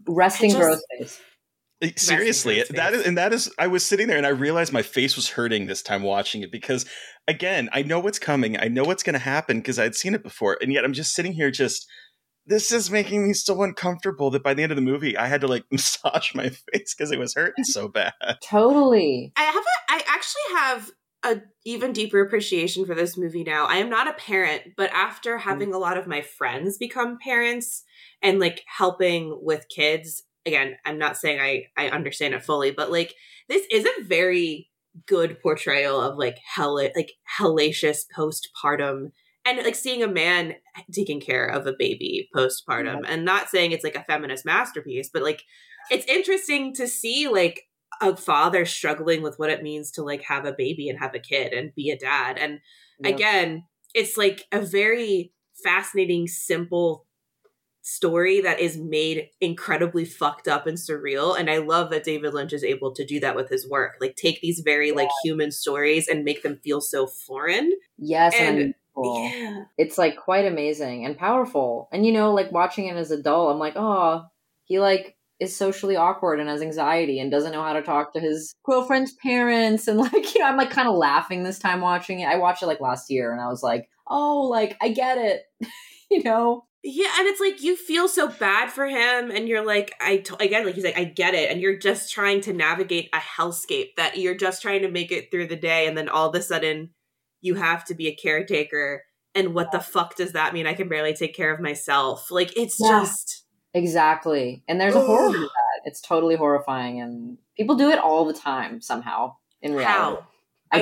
Speaker 4: resting growth phase.
Speaker 2: Seriously, that is I was sitting there and I realized my face was hurting this time watching it because, again, I know what's coming. I know what's going to happen because I'd seen it before. And yet I'm just sitting here this is making me so uncomfortable that by the end of the movie, I had to like massage my face because it was hurting so bad.
Speaker 4: Totally.
Speaker 3: I actually have a even deeper appreciation for this movie now. I am not a parent, but after having a lot of my friends become parents and like helping with kids, again, I'm not saying I understand it fully, but like this is a very good portrayal of like hellacious postpartum and like seeing a man taking care of a baby postpartum, and not saying it's like a feminist masterpiece, but like it's interesting to see like a father struggling with what it means to like have a baby and have a kid and be a dad. And again, it's like a very fascinating, simple story that is made incredibly fucked up and surreal. And I love that David Lynch is able to do that with his work. Like take these very like human stories and make them feel so foreign.
Speaker 4: Yes. And it's like quite amazing and powerful. And, you know, like watching it as an adult, I'm like, oh, he like is socially awkward and has anxiety and doesn't know how to talk to his girlfriend's parents. And like, you know, I'm like kind of laughing this time watching it. I watched it like last year and I was like, oh, like I get it, you know?
Speaker 3: Yeah, and it's like you feel so bad for him, and you're like, again, like he's like, I get it, and you're just trying to navigate a hellscape that you're just trying to make it through the day, and then all of a sudden, you have to be a caretaker, and what the fuck does that mean? I can barely take care of myself. Like, it's just...
Speaker 4: Exactly. And there's a horror to that. It's totally horrifying, and people do it all the time, somehow, in reality.
Speaker 3: How?
Speaker 4: I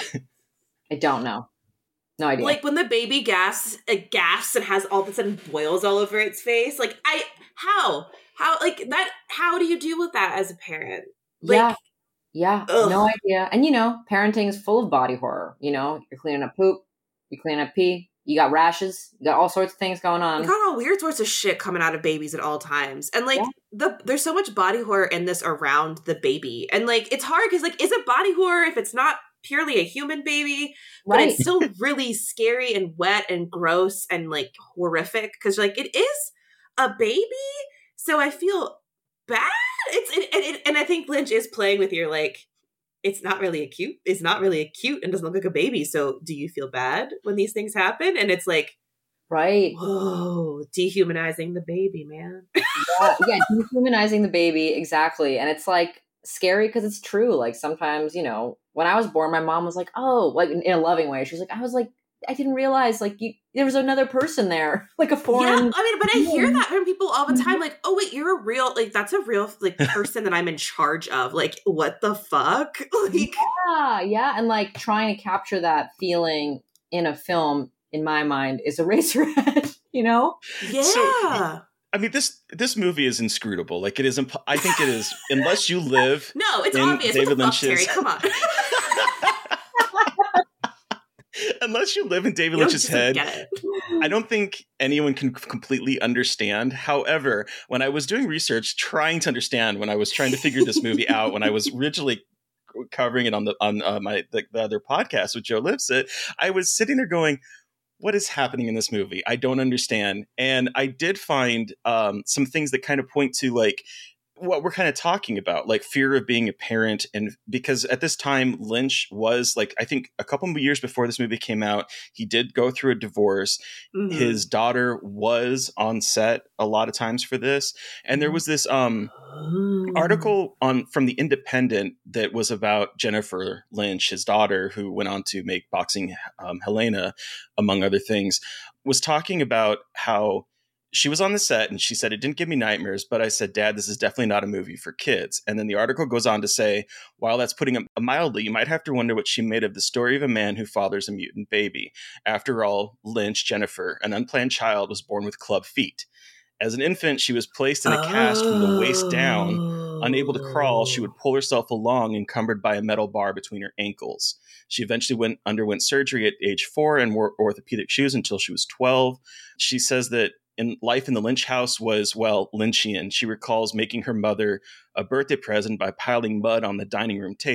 Speaker 4: don't know. No idea.
Speaker 3: Like when the baby gasps and has all of a sudden boils all over its face. Like how like that? How do you deal with that as a parent? Like,
Speaker 4: no idea. And you know, parenting is full of body horror. You know, you're cleaning up poop, you're cleaning up pee, you got rashes, you got all sorts of things going on.
Speaker 3: You got all weird sorts of shit coming out of babies at all times, and like there's so much body horror in this around the baby, and like it's hard because like is it body horror if it's not purely a human baby, but it's still really scary and wet and gross and like horrific because like it is a baby, so I feel bad. And I think Lynch is playing with your like it's not really acute and doesn't look like a baby, so do you feel bad when these things happen? And it's like whoa, dehumanizing the baby, man.
Speaker 4: Dehumanizing the baby, exactly. And it's like scary because it's true. Like sometimes, you know, when I was born, my mom was like, oh, like in a loving way. She was like, I didn't realize like there was another person there, like a foreign. Yeah,
Speaker 3: I mean, but I hear that from people all the time. Like, oh wait, you're a real, like that's a real like person that I'm in charge of. Like, what the fuck? Like,
Speaker 4: yeah. And like trying to capture that feeling in a film, in my mind, is Eraserhead, you know?
Speaker 3: Yeah.
Speaker 2: So, I mean, this movie is inscrutable. Like it is. I think it is, unless you live.
Speaker 3: No, it's
Speaker 2: in
Speaker 3: obvious.
Speaker 2: David
Speaker 3: What the fuck,
Speaker 2: Lynch's.
Speaker 3: Terry? Come on.
Speaker 2: Unless you live in David Lynch's head, I don't think anyone can completely understand. However, when I was doing research, trying to understand, when I was trying to figure this movie out, when I was originally covering it on the other podcast with Joe Lipsett, I was sitting there going, what is happening in this movie? I don't understand. And I did find some things that kind of point to like what we're kind of talking about, like fear of being a parent. And because at this time, Lynch was like, I think a couple of years before this movie came out, he did go through a divorce. Mm-hmm. His daughter was on set a lot of times for this. And there was this article from The Independent that was about Jennifer Lynch, his daughter, who went on to make Boxing Helena, among other things, was talking about how she was on the set and she said, it didn't give me nightmares, but I said, Dad, this is definitely not a movie for kids. And then the article goes on to say, while that's putting it mildly, you might have to wonder what she made of the story of a man who fathers a mutant baby. After all, Lynch, Jennifer, an unplanned child, was born with club feet. As an infant, she was placed in a cast from the waist down. Unable to crawl, she would pull herself along, encumbered by a metal bar between her ankles. She eventually underwent surgery at age 4 and wore orthopedic shoes until she was 12. She says that life in the Lynch house was, well, Lynchian. She recalls making her mother a birthday present by piling mud on the dining room table.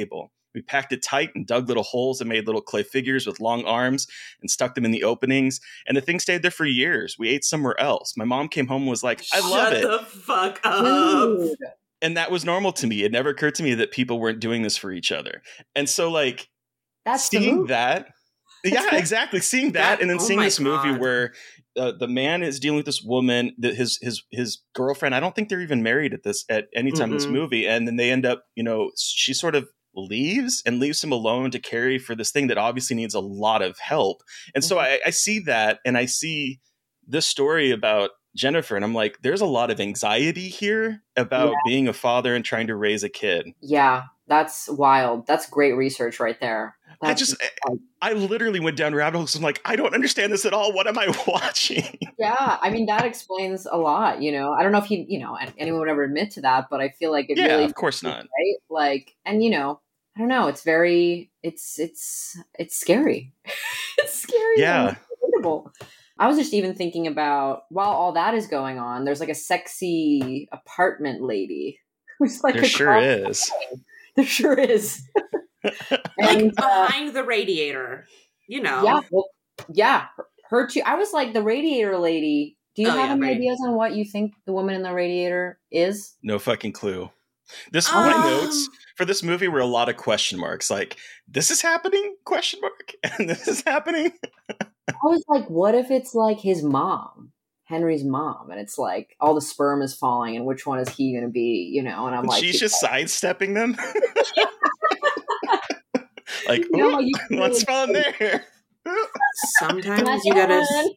Speaker 2: We packed it tight and dug little holes and made little clay figures with long arms and stuck them in the openings. And the thing stayed there for years. We ate somewhere else. My mom came home and was like, I love it.
Speaker 3: Shut the fuck up.
Speaker 4: Dude.
Speaker 2: And that was normal to me. It never occurred to me that people weren't doing this for each other. And so, like,
Speaker 4: That's the
Speaker 2: seeing
Speaker 4: movie.
Speaker 2: that, yeah, exactly. Seeing that, and then
Speaker 3: Oh
Speaker 2: seeing
Speaker 3: my
Speaker 2: this movie
Speaker 3: God.
Speaker 2: where the man is dealing with this woman, that his girlfriend. I don't think they're even married at any time in this
Speaker 3: Mm-mm.
Speaker 2: movie, and then they end up, she sort of leaves him alone to carry for this thing that obviously needs a lot of help. And so I see that, and I see this story about Jennifer, and I'm like, there's a lot of anxiety here about being a father and trying to raise a kid.
Speaker 4: Yeah, that's wild. That's great research right there.
Speaker 2: I literally went down rabbit holes. I'm like, I don't understand this at all. What am I watching?
Speaker 4: Yeah, I mean, that explains a lot, I don't know if anyone would ever admit to that, but I feel like it
Speaker 2: Yeah,
Speaker 4: really,
Speaker 2: of course not.
Speaker 4: right? Like, and I don't know, it's very, it's scary. It's scary.
Speaker 2: Yeah.
Speaker 4: And relatable. I was just even thinking about, while all that is going on, there's like a sexy apartment lady who's like
Speaker 2: There sure is.
Speaker 4: There sure is.
Speaker 3: Like behind the radiator,
Speaker 4: Yeah, well, yeah, her too. I was like, the radiator lady. Do you have any ideas on what you think the woman in the radiator is?
Speaker 2: No fucking clue. My notes for this movie were a lot of question marks. Like, this is happening? Question mark. And this is happening.
Speaker 4: I was like, what if it's like his mom, Henry's mom, and it's like all the sperm is falling, and which one is he going to be? And I'm like,
Speaker 2: she's just sidestepping them. Like, what's falling there?
Speaker 3: Sometimes you gotta.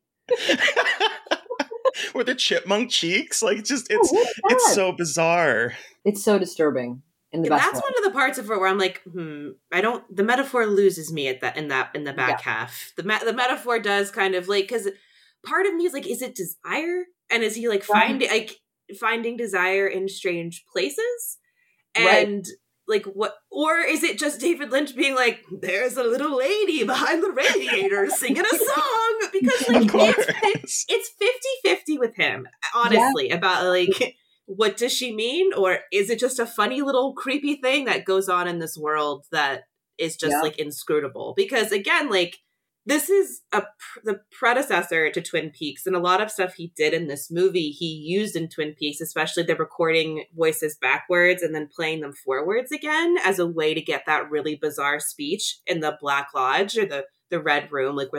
Speaker 2: With the chipmunk cheeks, like, it's so bizarre.
Speaker 4: It's so disturbing. In the best
Speaker 3: That's
Speaker 4: way.
Speaker 3: one of the parts of it where I'm like, the metaphor loses me in the back half. The metaphor does kind of like, because part of me is like, is it desire? And is he like finding desire in strange places? And like what, or is it just David Lynch being like, there's a little lady behind the radiator singing a song? Because like it's 50-50 with him, honestly, about like, what does she mean? Or is it just a funny little creepy thing that goes on in this world that is just like inscrutable? Because again, like, this is the predecessor to Twin Peaks, and a lot of stuff he did in this movie he used in Twin Peaks, especially the recording voices backwards and then playing them forwards again as a way to get that really bizarre speech in the Black Lodge or the Red Room, like where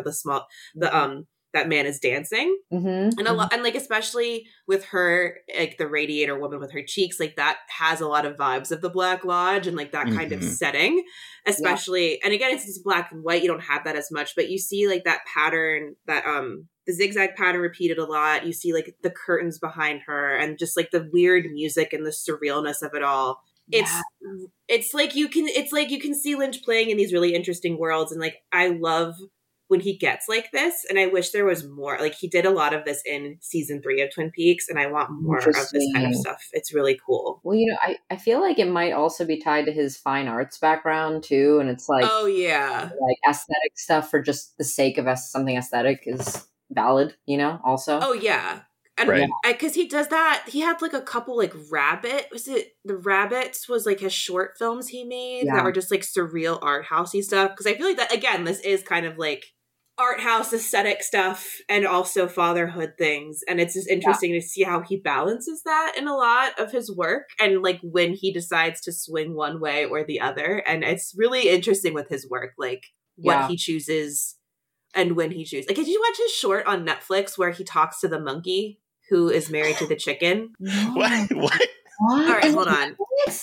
Speaker 3: that man is dancing.
Speaker 4: Mm-hmm.
Speaker 3: And a lot, and like, especially with her, like the radiator woman with her cheeks, like that has a lot of vibes of the Black Lodge and like that kind of setting, especially. And again, it's black and white. You don't have that as much, but you see like that pattern, that, the zigzag pattern repeated a lot. You see like the curtains behind her and just like the weird music and the surrealness of it all. It's like you can see Lynch playing in these really interesting worlds. And like, I love when he gets like this, and I wish there was more. Like, he did a lot of this in season 3 of Twin Peaks, and I want more of this kind of stuff. It's really cool.
Speaker 4: Well, I feel like it might also be tied to his fine arts background too, and it's like,
Speaker 3: oh yeah,
Speaker 4: like aesthetic stuff for just the sake of something aesthetic is valid, also.
Speaker 3: Oh yeah. And because he does that, he had like a couple like the Rabbits was like his short films he made that were just like surreal art housey stuff. Because I feel like that, again, this is kind of like art house aesthetic stuff and also fatherhood things. And it's just interesting to see how he balances that in a lot of his work and like when he decides to swing one way or the other. And it's really interesting with his work, like what he chooses and when he chooses. Like, did you watch his short on Netflix where he talks to the monkey who is married to the chicken?
Speaker 2: What?
Speaker 3: All right, hold on.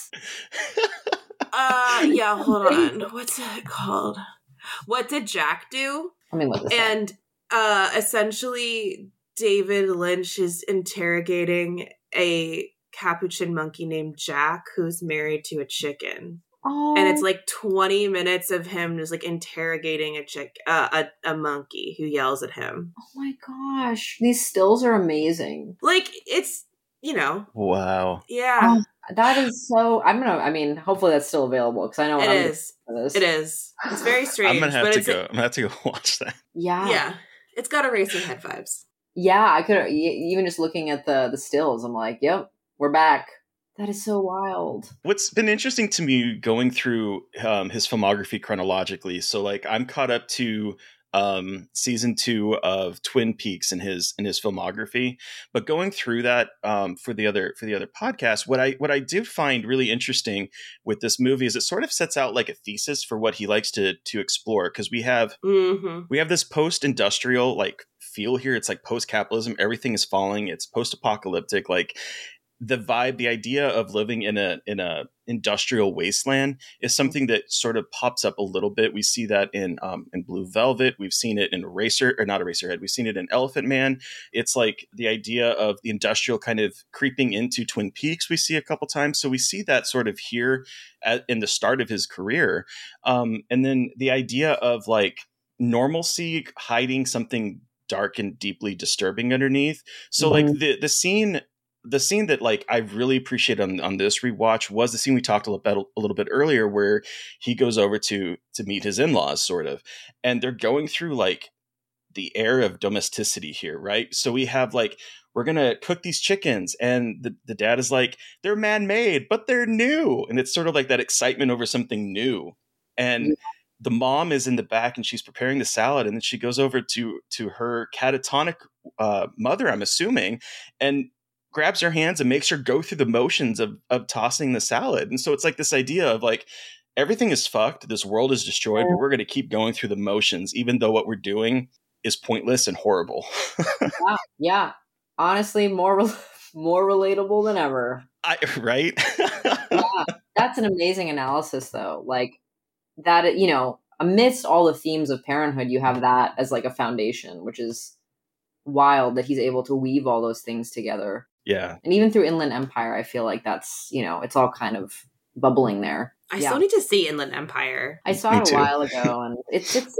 Speaker 3: Hold on. What's it called? What Did Jack Do?
Speaker 4: I mean, look.
Speaker 3: And essentially, David Lynch is interrogating a capuchin monkey named Jack who's married to a chicken.
Speaker 4: Oh.
Speaker 3: And it's like 20 minutes of him just like interrogating a monkey who yells at him.
Speaker 4: Oh my gosh. These stills are amazing.
Speaker 3: Like, it's,
Speaker 2: Wow.
Speaker 3: Yeah.
Speaker 4: Oh, that is so, hopefully that's still available because I know
Speaker 3: it is. It is. It's very strange.
Speaker 2: I'm gonna have to go watch that.
Speaker 4: Yeah.
Speaker 3: Yeah. It's got Eraserhead vibes.
Speaker 4: Yeah, I could even just looking at the stills, I'm like, yep, we're back. That is so wild.
Speaker 2: What's been interesting to me going through his filmography chronologically, so like I'm caught up to season 2 of Twin Peaks in his filmography, but going through that for the other podcast, what I did find really interesting with this movie is it sort of sets out like a thesis for what he likes to explore, because we have this post-industrial like feel here. It's like post-capitalism, everything is falling, it's post-apocalyptic, like the vibe, the idea of living in a industrial wasteland is something that sort of pops up a little bit. We see that in Blue Velvet. We've seen it in We've seen it in Elephant Man. It's like the idea of the industrial kind of creeping into Twin Peaks. We see a couple times. So we see that sort of here in the start of his career. And then the idea of like normalcy hiding something dark and deeply disturbing underneath. So like the scene that like I really appreciate on this rewatch was the scene we talked about a little bit earlier, where he goes over to meet his in-laws, sort of, and they're going through like the era of domesticity here, right? So we have like, we're gonna cook these chickens, and the dad is like, they're man-made, but they're new, and it's sort of like that excitement over something new. And the mom is in the back and she's preparing the salad, and then she goes over to her catatonic mother, I'm assuming, and grabs her hands and makes her go through the motions of tossing the salad. And so it's like this idea of like, everything is fucked, this world is destroyed, but we're going to keep going through the motions, even though what we're doing is pointless and horrible.
Speaker 4: Yeah. Honestly, more relatable than ever.
Speaker 2: Right?
Speaker 4: Yeah, that's an amazing analysis, though. Like that, you know, amidst all the themes of parenthood, you have that as like a foundation, which is wild that he's able to weave all those things together.
Speaker 2: Yeah.
Speaker 4: And even through Inland Empire, I feel like that's, you know, it's all kind of bubbling there.
Speaker 3: I still need to see Inland Empire.
Speaker 4: I saw it a while ago, and it's a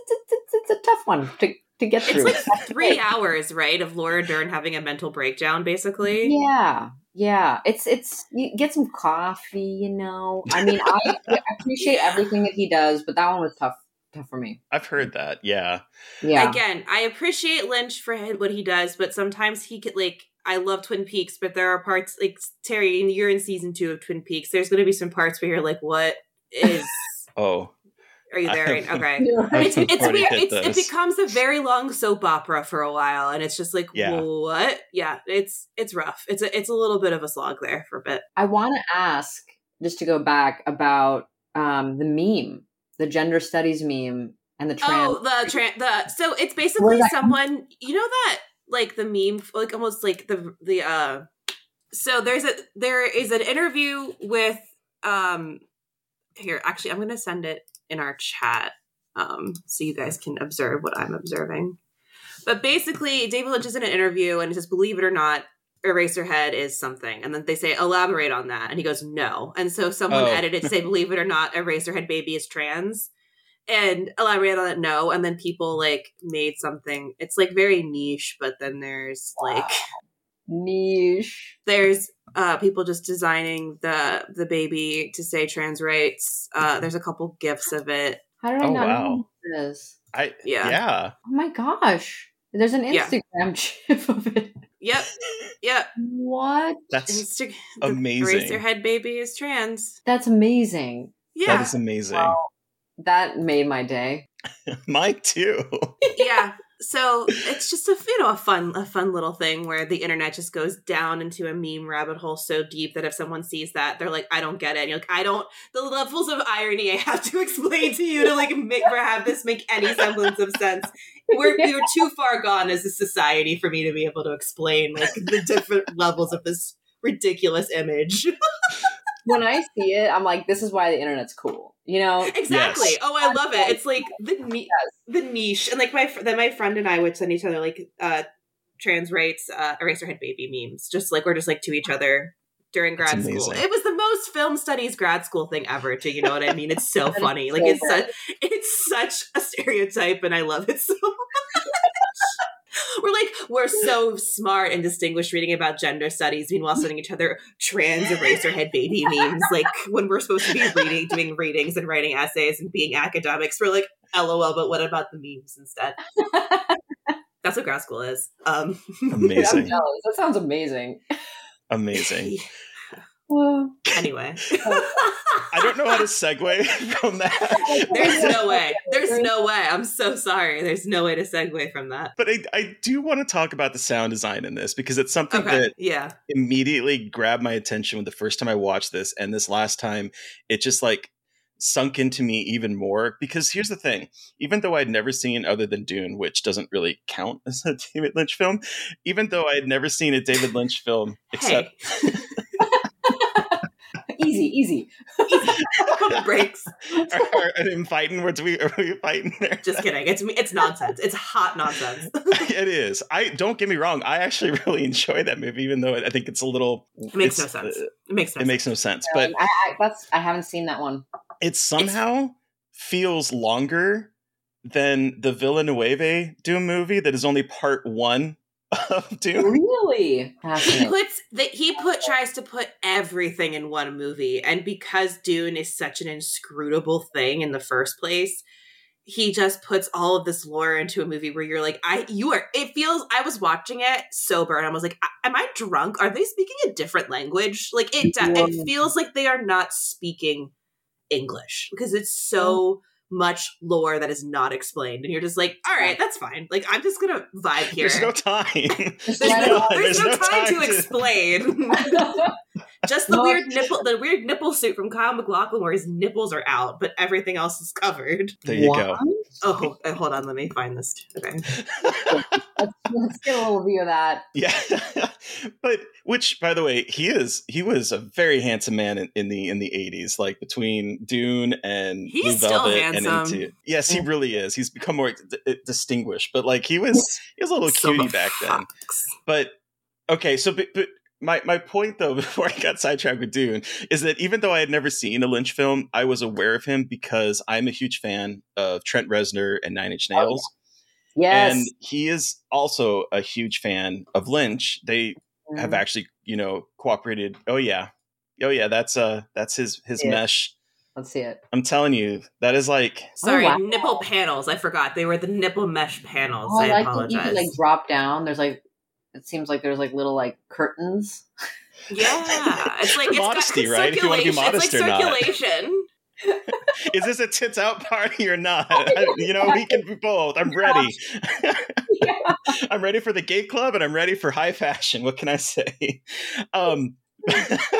Speaker 4: tough one to get through.
Speaker 3: It's like 3 hours, right, of Laura Dern having a mental breakdown, basically.
Speaker 4: Yeah. It's you get some coffee, you know. I mean, I appreciate everything that he does, but that one was tough for me.
Speaker 2: I've heard that. Yeah.
Speaker 3: Again, I appreciate Lynch for what he does, but sometimes he could like. I love Twin Peaks, but there are parts like Terry. You're in season 2 of Twin Peaks. There's going to be some parts where you're like, "What is?"
Speaker 2: Oh,
Speaker 3: are you there? Right? Okay, it's weird. It becomes a very long soap opera for a while, and it's just like, what? Yeah, it's rough. It's a little bit of a slog there for a bit.
Speaker 4: I want to ask, just to go back, about the meme, the gender studies meme, and the trans.
Speaker 3: Oh, so it's basically someone, you know, that like the meme, like almost like the so there is an interview with here, actually I'm going to send it in our chat so you guys can observe what I'm observing. But basically David Lynch is in an interview and he says, believe it or not, Eraserhead is something, and then they say elaborate on that, and he goes no, and so someone edited to say believe it or not, Eraserhead baby is trans, and elaborate on it, no, and then people like made something. It's like very niche, but then there's like
Speaker 4: niche.
Speaker 3: There's people just designing the baby to say trans rights. There's a couple gifs of it.
Speaker 4: How did I not know this?
Speaker 2: Yeah.
Speaker 4: Oh my gosh. There's an Instagram gif of it.
Speaker 3: Yep.
Speaker 4: What?
Speaker 2: That's amazing.
Speaker 3: Eraserhead baby is trans.
Speaker 4: That's amazing.
Speaker 2: Yeah. That is amazing.
Speaker 4: Wow. That made my day.
Speaker 2: Mine too.
Speaker 3: Yeah. So it's just a fun little thing where the internet just goes down into a meme rabbit hole so deep that if someone sees that, they're like, I don't get it. And you're like, the levels of irony I have to explain to you to like have this make any semblance of sense. We're too far gone as a society for me to be able to explain like the different levels of this ridiculous image.
Speaker 4: When I see it, I'm like, this is why the internet's cool. You know?
Speaker 3: Exactly. Yes. Oh, I love it. It's like the niche. And like my friend and I would send each other like trans rights, Eraserhead baby memes. Just like, we're just like to each other during grad school. It was the most film studies grad school thing ever too. You know what I mean? It's so funny. Like it's such a stereotype and I love it so much. We're so smart and distinguished reading about gender studies, meanwhile sending each other trans Eraserhead baby memes. Like when we're supposed to be doing readings and writing essays and being academics, we're like, LOL, but what about the memes instead? That's what grad school is.
Speaker 2: Amazing.
Speaker 4: I'm jealous. That sounds amazing.
Speaker 2: Amazing.
Speaker 3: Anyway.
Speaker 2: I don't know how to segue from that.
Speaker 3: There's no way. There's no way. I'm so sorry. There's no way to segue from that.
Speaker 2: But I do want to talk about the sound design in this because it's something that immediately grabbed my attention when the first time I watched this, and this last time it just like sunk into me even more. Because here's the thing, even though I'd never seen other than Dune, which doesn't really count as a David Lynch film, even though I had never seen a David Lynch film except
Speaker 4: Easy.
Speaker 3: Breaks.
Speaker 2: Are we fighting? Are we fighting there?
Speaker 3: Just kidding. It's nonsense. It's hot nonsense.
Speaker 2: It is. I don't get me wrong. I actually really enjoy that movie, even though I think it's a little.
Speaker 3: It makes no sense. It makes no
Speaker 2: sense. But
Speaker 4: I haven't seen that one.
Speaker 2: It somehow feels longer than the Villeneuve Dune movie that is only part one of Dune.
Speaker 4: Really?
Speaker 3: He tries to put everything in one movie, and because Dune is such an inscrutable thing in the first place, he just puts all of this lore into a movie where you're like, I was watching it sober and I was like, am I drunk? Are they speaking a different language? Like it feels like they are not speaking English because it's so much lore that is not explained, and you're just like, all right, that's fine. Like, I'm just gonna vibe here.
Speaker 2: There's no time.
Speaker 3: there's no time to explain. Just the weird nipple suit from Kyle MacLachlan where his nipples are out, but everything else is covered.
Speaker 2: There you go.
Speaker 3: Oh, hold on, let me find this. Okay.
Speaker 4: Let's get a little view of that.
Speaker 2: Yeah. But which, by the way, he was a very handsome man in the 80s, like between Dune and Blue Velvet and into. Yes, he really is. He's become more distinguished, but like he was a little cutie back then. But okay, so but my point though, before I got sidetracked with Dune, is that even though I had never seen a Lynch film, I was aware of him because I'm a huge fan of Trent Reznor and Nine Inch Nails.
Speaker 4: Yes.
Speaker 2: And he is also a huge fan of Lynch. They have actually, cooperated. Oh yeah, that's his mesh.
Speaker 4: Let's see it.
Speaker 2: I'm telling you, that is like
Speaker 3: nipple panels. I forgot they were the nipple mesh panels.
Speaker 4: Oh,
Speaker 3: I apologize.
Speaker 4: You can like drop down. There's like, it seems like there's like little like curtains.
Speaker 3: Yeah, it's like
Speaker 2: modesty, right? If you want to be modest
Speaker 3: it's like
Speaker 2: or
Speaker 3: circulation.
Speaker 2: Not. Is this a tits out party or not? We can do both. I'm ready.
Speaker 4: Yeah.
Speaker 2: I'm ready for the gate club and I'm ready for high fashion. What can I say? But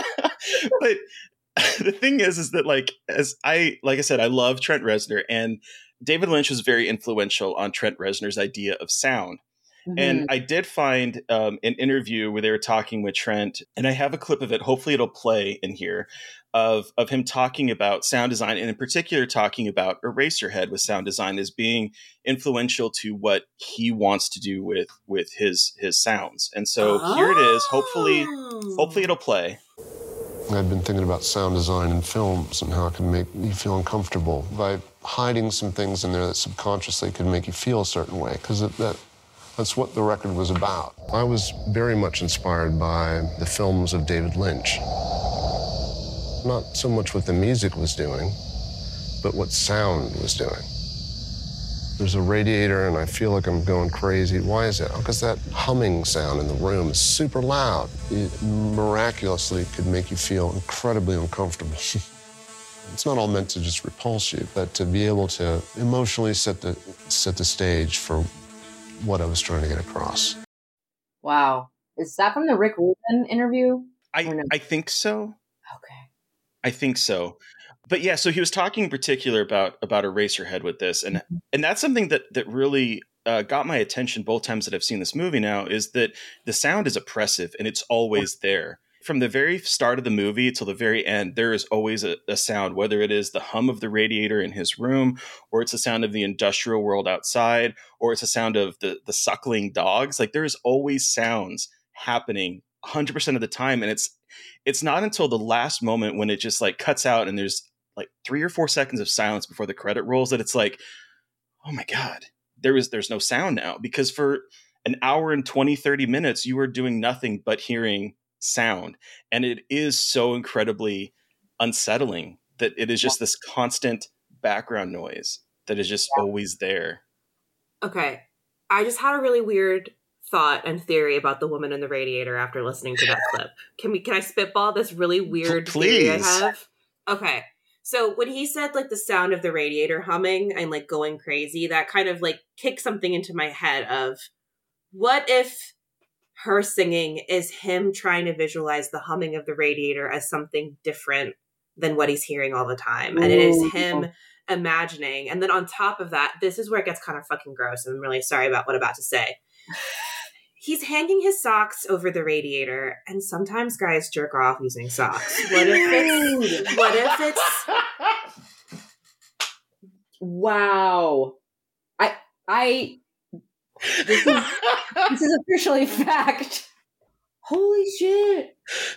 Speaker 2: the thing is that like I said, I love Trent Reznor, and David Lynch was very influential on Trent Reznor's idea of sound. And I did find an interview where they were talking with Trent, and I have a clip of it. Hopefully it'll play in here of him talking about sound design, and in particular talking about Eraserhead with sound design as being influential to what he wants to do with his sounds. And so here it is. Hopefully it'll play.
Speaker 5: I've been thinking about sound design in films and how it can make you feel uncomfortable by hiding some things in there that subconsciously could make you feel a certain way, because that's what the record was about. I was very much inspired by the films of David Lynch. Not so much what the music was doing, but what sound was doing. There's a radiator and I feel like I'm going crazy. Why is that? Because that humming sound in the room is super loud. It miraculously could make you feel incredibly uncomfortable. It's not all meant to just repulse you, but to be able to emotionally set the stage for what I was trying to get across.
Speaker 4: Wow. Is that from the Rick Rubin interview?
Speaker 2: I think so.
Speaker 4: Okay.
Speaker 2: I think so. But yeah, so he was talking in particular about Eraserhead with this. And that's something that really got my attention both times that I've seen this movie now, is that the sound is oppressive and it's always there. From the very start of the movie till the very end, there is always a sound, whether it is the hum of the radiator in his room, or it's the sound of the industrial world outside, or it's the sound of the suckling dogs. Like there's always sounds happening 100% of the time. And it's not until the last moment when it just like cuts out and there's like 3 or 4 seconds of silence before the credit rolls that it's like, oh my God, there's no sound now. Because for an hour and 20-30 minutes, you were doing nothing but hearing sound, and it is so incredibly unsettling that it is just this constant background noise that is just always there.
Speaker 3: Okay, I just had a really weird thought and theory about the woman in the radiator after listening to that clip. Can I spitball this really weird theory I have? Okay. So when he said like the sound of the radiator humming and like going crazy, that kind of like kicked something into my head of what if her singing is him trying to visualize the humming of the radiator as something different than what he's hearing all the time. And it is him imagining. And then on top of that, this is where it gets kind of fucking gross. And I'm really sorry about what I'm about to say. He's hanging his socks over the radiator, and sometimes guys jerk off using socks. What if it's
Speaker 4: wow. This is officially fact. Holy shit.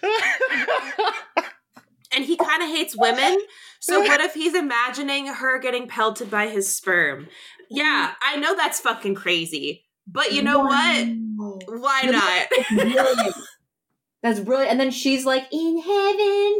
Speaker 3: And he kind of hates women. So what if he's imagining her getting pelted by his sperm? Yeah, I know that's fucking crazy. But you know what? Why not?
Speaker 4: That's brilliant. And then she's like, in heaven.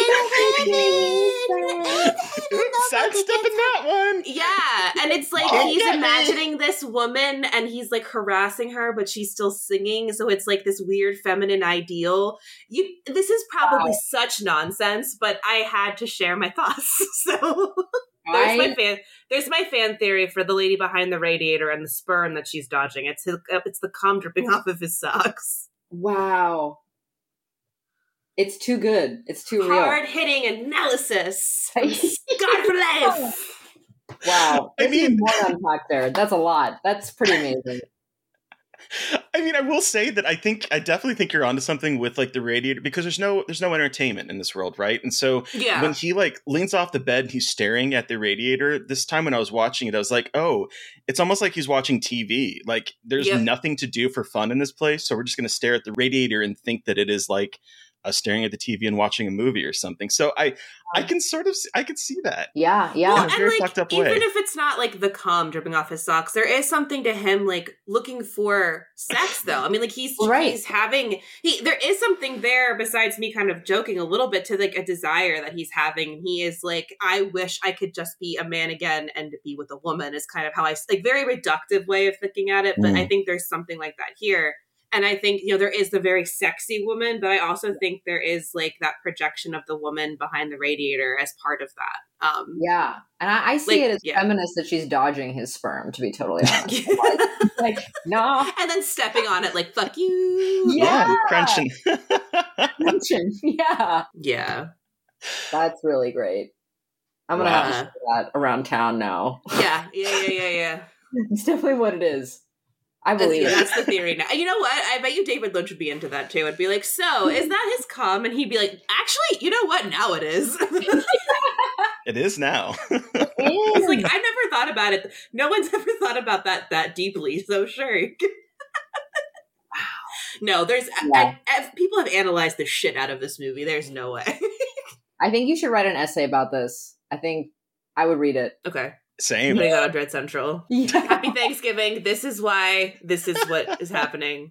Speaker 2: Sidestep in that one.
Speaker 3: Yeah. And it's like he's imagining this woman and he's like harassing her, but she's still singing. So it's like this weird feminine ideal. This is probably such nonsense, but I had to share my thoughts. So there's my fan theory for the lady behind the radiator and the sperm that she's dodging. It's the cum dripping off of his socks.
Speaker 4: Wow. It's too good. It's too real.
Speaker 3: Hard-hitting analysis. God for life.
Speaker 4: Wow. I mean, more unpack there. That's a lot. That's pretty amazing.
Speaker 2: I mean, I will say that I definitely think you're onto something with like the radiator, because there's no entertainment in this world, right? And so when he like leans off the bed and he's staring at the radiator, this time when I was watching it, I was like, oh, it's almost like he's watching TV. Like there's nothing to do for fun in this place, so we're just going to stare at the radiator and think that it is like staring at the TV and watching a movie or something. So I can I could see that.
Speaker 4: Yeah.
Speaker 3: Well,
Speaker 2: in a very fucked up way.
Speaker 3: Even if it's not like the cum dripping off his socks, there is something to him like looking for sex, though. I mean, like he's there is something there besides me kind of joking a little bit to like a desire that he's having. He is like, I wish I could just be a man again and be with a woman is kind of how I like very reductive way of thinking at it. But I think there's something like that here. And I think, there is the very sexy woman, but I also think there is like that projection of the woman behind the radiator as part of that.
Speaker 4: Yeah. And I see it as feminist that she's dodging his sperm, to be totally honest. like, no.
Speaker 3: And then stepping on it like, fuck you.
Speaker 2: Yeah. Crunching.
Speaker 4: Yeah.
Speaker 3: Yeah.
Speaker 4: That's really great. I'm going to have to say that around town now.
Speaker 3: Yeah.
Speaker 4: It's definitely what it is. I believe
Speaker 3: that's the theory now. You know what? I bet you David Lynch would be into that too. It'd be like, so is that his cum? And he'd be like, actually, you know what? Now it is.
Speaker 2: It is now.
Speaker 3: It's like, I never thought about it. No one's ever thought about that deeply. So sure. Wow. No, there's people have analyzed the shit out of this movie. There's no way.
Speaker 4: I think you should write an essay about this. I think I would read it.
Speaker 3: Okay.
Speaker 2: Same.
Speaker 3: Putting that on Dread Central.
Speaker 4: Yeah.
Speaker 3: Happy Thanksgiving. This is why. This is what is happening.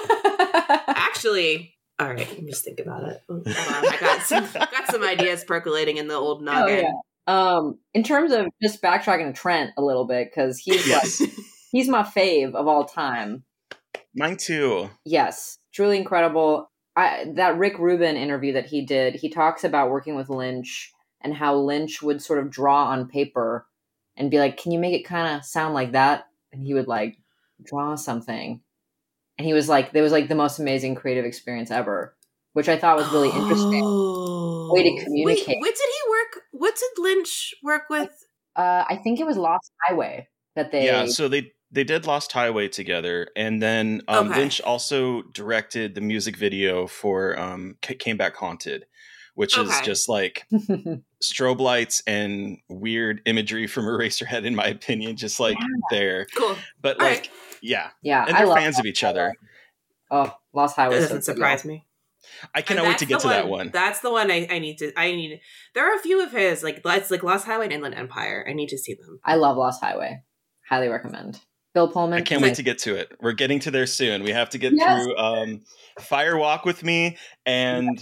Speaker 3: Actually, all right. Let me just think about it. Hold on. I got some ideas percolating in the old noggin.
Speaker 4: Oh, yeah. In terms of just backtracking to Trent a little bit, because he's my fave of all time.
Speaker 2: Mine too.
Speaker 4: Yes, truly incredible. That Rick Rubin interview that he did, he talks about working with Lynch and how Lynch would sort of draw on paper and be like, can you make it kind of sound like that? And he would like draw something. And he was like, there was like the most amazing creative experience ever, which I thought was really interesting. Way to communicate.
Speaker 3: Wait, what did he work? What did Lynch work with?
Speaker 4: I think it was Lost Highway that they...
Speaker 2: Yeah, so they did Lost Highway together. And then Lynch also directed the music video for Came Back Haunted, which is just like strobe lights and weird imagery from Eraserhead, in my opinion, just like there.
Speaker 3: Cool.
Speaker 2: But like, yeah.
Speaker 4: Yeah.
Speaker 2: And they're fans of each other.
Speaker 4: Oh, Lost Highway.
Speaker 3: That doesn't surprise me.
Speaker 2: I cannot wait to get to that one.
Speaker 3: That's the one I need. There are a few of his, like Lost Highway and Inland Empire. I need to see them.
Speaker 4: I love Lost Highway. Highly recommend. Bill Pullman.
Speaker 2: I can't wait to get to it. We're getting to there soon. We have to get through Fire Walk with Me and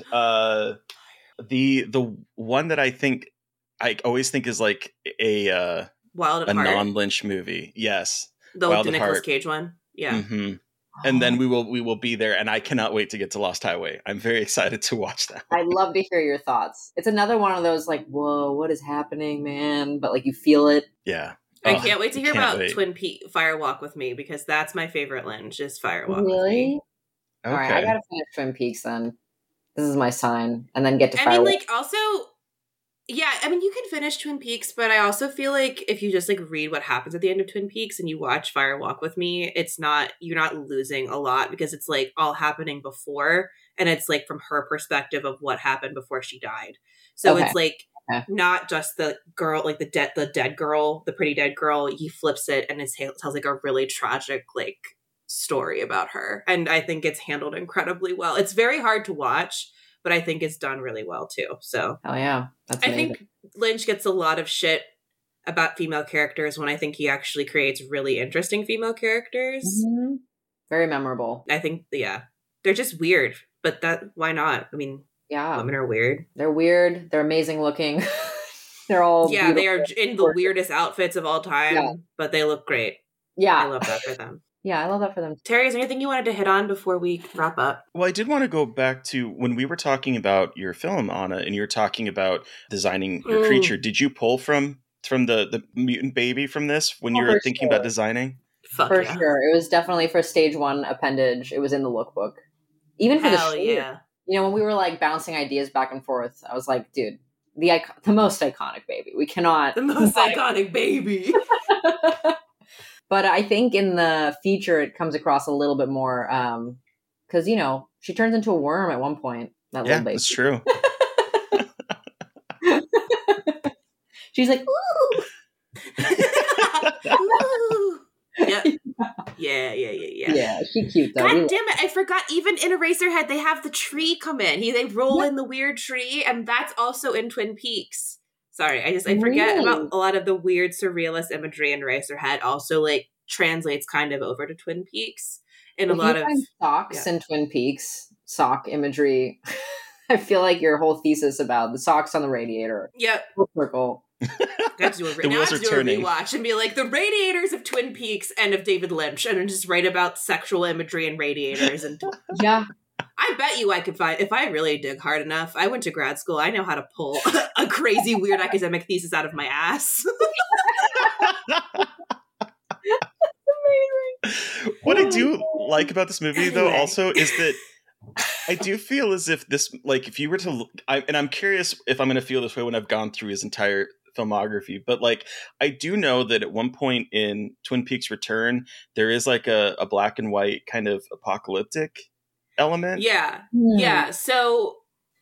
Speaker 2: the one that I always think is like a
Speaker 3: Wild at Heart.
Speaker 2: non-Lynch movie. Yes.
Speaker 3: The Nicolas Cage one. Yeah.
Speaker 2: Mm-hmm. and then we will be there. And I cannot wait to get to Lost Highway. I'm very excited to watch that.
Speaker 4: I'd love to hear your thoughts. It's another one of those like, whoa, what is happening, man? But like you feel it.
Speaker 2: Yeah.
Speaker 3: I can't wait to hear about Twin Peaks Fire Walk with Me, because that's my favorite Lynch, is Fire Walk with Me.
Speaker 4: Okay. All right, I gotta finish Twin Peaks then. This is my sign, and then get to.
Speaker 3: I mean, like, also, yeah. I mean, you can finish Twin Peaks, but I also feel like if you just like read what happens at the end of Twin Peaks and you watch Fire Walk with Me, you're not losing a lot, because it's like all happening before, and it's like from her perspective of what happened before she died. So it's like not just the girl, like the dead girl, the pretty dead girl. He flips it, and it tells like a really tragic like story about her, and I think it's handled incredibly well. It's very hard to watch, but I think it's done really well too. So
Speaker 4: yeah, that's amazing.
Speaker 3: I think Lynch gets a lot of shit about female characters when I think he actually creates really interesting female characters.
Speaker 4: Mm-hmm. Very memorable.
Speaker 3: I think they're just weird, but why not? I mean, women are weird.
Speaker 4: They're weird. They're amazing looking. They're all beautiful.
Speaker 3: They are in the weirdest outfits of all time, but they look great.
Speaker 4: Yeah,
Speaker 3: I love that for them.
Speaker 4: Yeah, I love that for them.
Speaker 3: Terry, is there anything you wanted to hit on before we wrap up?
Speaker 2: Well, I did want to go back to when we were talking about your film, Anna, and you were talking about designing your creature. Did you pull from the mutant baby from this when you were thinking about designing?
Speaker 4: For sure. It was definitely for stage 1 appendage. It was in the lookbook. Even for the shoot.
Speaker 3: Yeah.
Speaker 4: You know, when we were like bouncing ideas back and forth, I was like, dude, the most iconic baby. We cannot.
Speaker 3: The most iconic baby.
Speaker 4: But I think in the feature, it comes across a little bit more because, you know, she turns into a worm at one point. That little baby.
Speaker 2: That's true.
Speaker 4: She's like, ooh.
Speaker 3: Ooh. Yep. Yeah.
Speaker 4: Yeah, she's cute though.
Speaker 3: God damn it! I forgot. Even in Eraserhead, they have the tree come in. They roll in the weird tree, and that's also in Twin Peaks. Sorry, I forget about a lot of the weird surrealist imagery in Eraserhead. Also, like translates kind of over to Twin Peaks in a lot of
Speaker 4: socks in Twin Peaks. Sock imagery. I feel like your whole thesis about the socks on the radiator.
Speaker 3: Yep.
Speaker 4: Circle.
Speaker 3: Have to do a rewatch and be like the radiators of Twin Peaks and of David Lynch, and just write about sexual imagery and radiators. And I bet you I could find, if I really dig hard enough. I went to grad school. I know how to pull a crazy weird academic thesis out of my ass.
Speaker 4: Amazing.
Speaker 2: What I do like about this movie, though, also is that I do feel as if this, like, if you were to, and I'm curious if I'm going to feel this way when I've gone through his entire filmography, but like, I do know that at one point in Twin Peaks Return, there is like a black and white kind of apocalyptic element.
Speaker 3: Yeah. Yeah. So,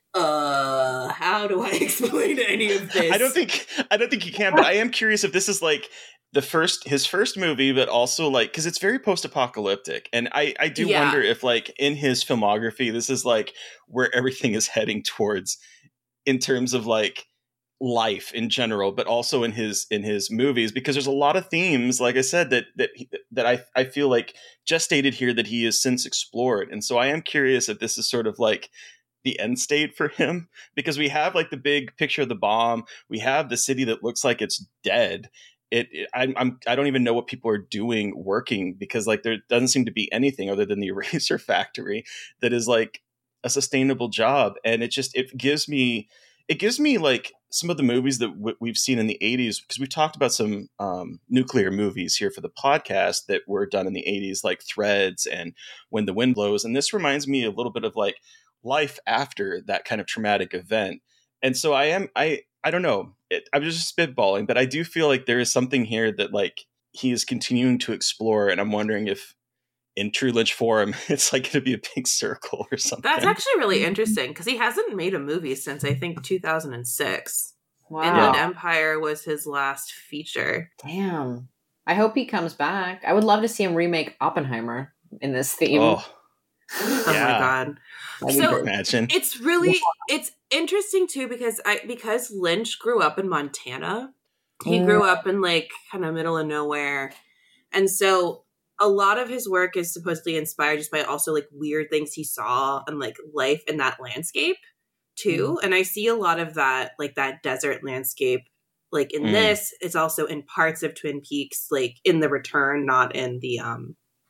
Speaker 3: how do I explain any of this?
Speaker 2: I don't think you can, but I am curious if this is like his first movie, but also like, because it's very post-apocalyptic, and I do wonder if like in his filmography this is like where everything is heading towards in terms of like life in general, but also in his movies, because there's a lot of themes, like I said, that I feel like gestated here that he has since explored. And so I am curious if this is sort of like the end state for him, because we have like the big picture of the bomb, we have the city that looks like it's dead. I don't even know what people are doing working, because like there doesn't seem to be anything other than the eraser factory that is like a sustainable job. And it gives me like some of the movies that we've seen in the 80s, because we've talked about some nuclear movies here for the podcast that were done in the 80s, like Threads and When the Wind Blows. And this reminds me a little bit of like life after that kind of traumatic event. And so I don't know. I'm just spitballing, but I do feel like there is something here that like he is continuing to explore. And I'm wondering if in true Lynch form, it's like going to be a big circle or something.
Speaker 3: That's actually really interesting, because he hasn't made a movie since I think 2006.
Speaker 4: Wow.
Speaker 3: Inland Empire was his last feature.
Speaker 4: Damn. I hope he comes back. I would love to see him remake Oppenheimer in this theme.
Speaker 2: Oh
Speaker 3: my God. So
Speaker 2: imagine.
Speaker 3: It's really, it's interesting too, because Lynch grew up in Montana. He grew up in like kind of middle of nowhere. And so a lot of his work is supposedly inspired just by also like weird things he saw and like life in that landscape too. And I see a lot of that, like that desert landscape, like in this. It's also in parts of Twin Peaks, like in The Return, not in the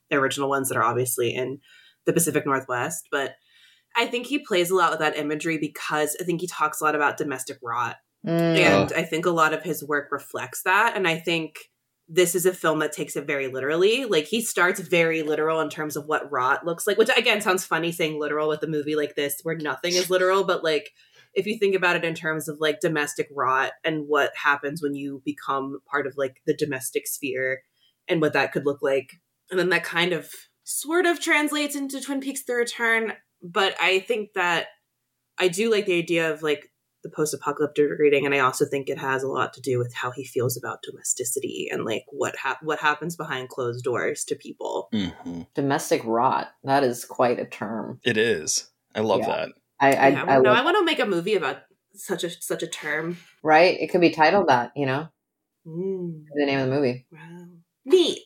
Speaker 3: original ones that are obviously in the Pacific Northwest. But I think he plays a lot with that imagery because I think he talks a lot about domestic rot. And I think a lot of his work reflects that. And I think this is a film that takes it very literally. Like, he starts very literal in terms of what rot looks like, which again sounds funny saying literal with a movie like this where nothing is literal. But like, if you think about it in terms of like domestic rot and what happens when you become part of like the domestic sphere and what that could look like. And then that kind of sort of translates into Twin Peaks: The Return. But I think that I do like the idea of like the post-apocalyptic reading, and I also think it has a lot to do with how he feels about domesticity and like what happens behind closed doors to people.
Speaker 2: Mm-hmm.
Speaker 4: Domestic rot. That is quite a term.
Speaker 2: It is. I love that.
Speaker 3: I want to make a movie about such a term.
Speaker 4: Right? It could be titled that, you know? The name of the movie.
Speaker 3: Wow. Neat.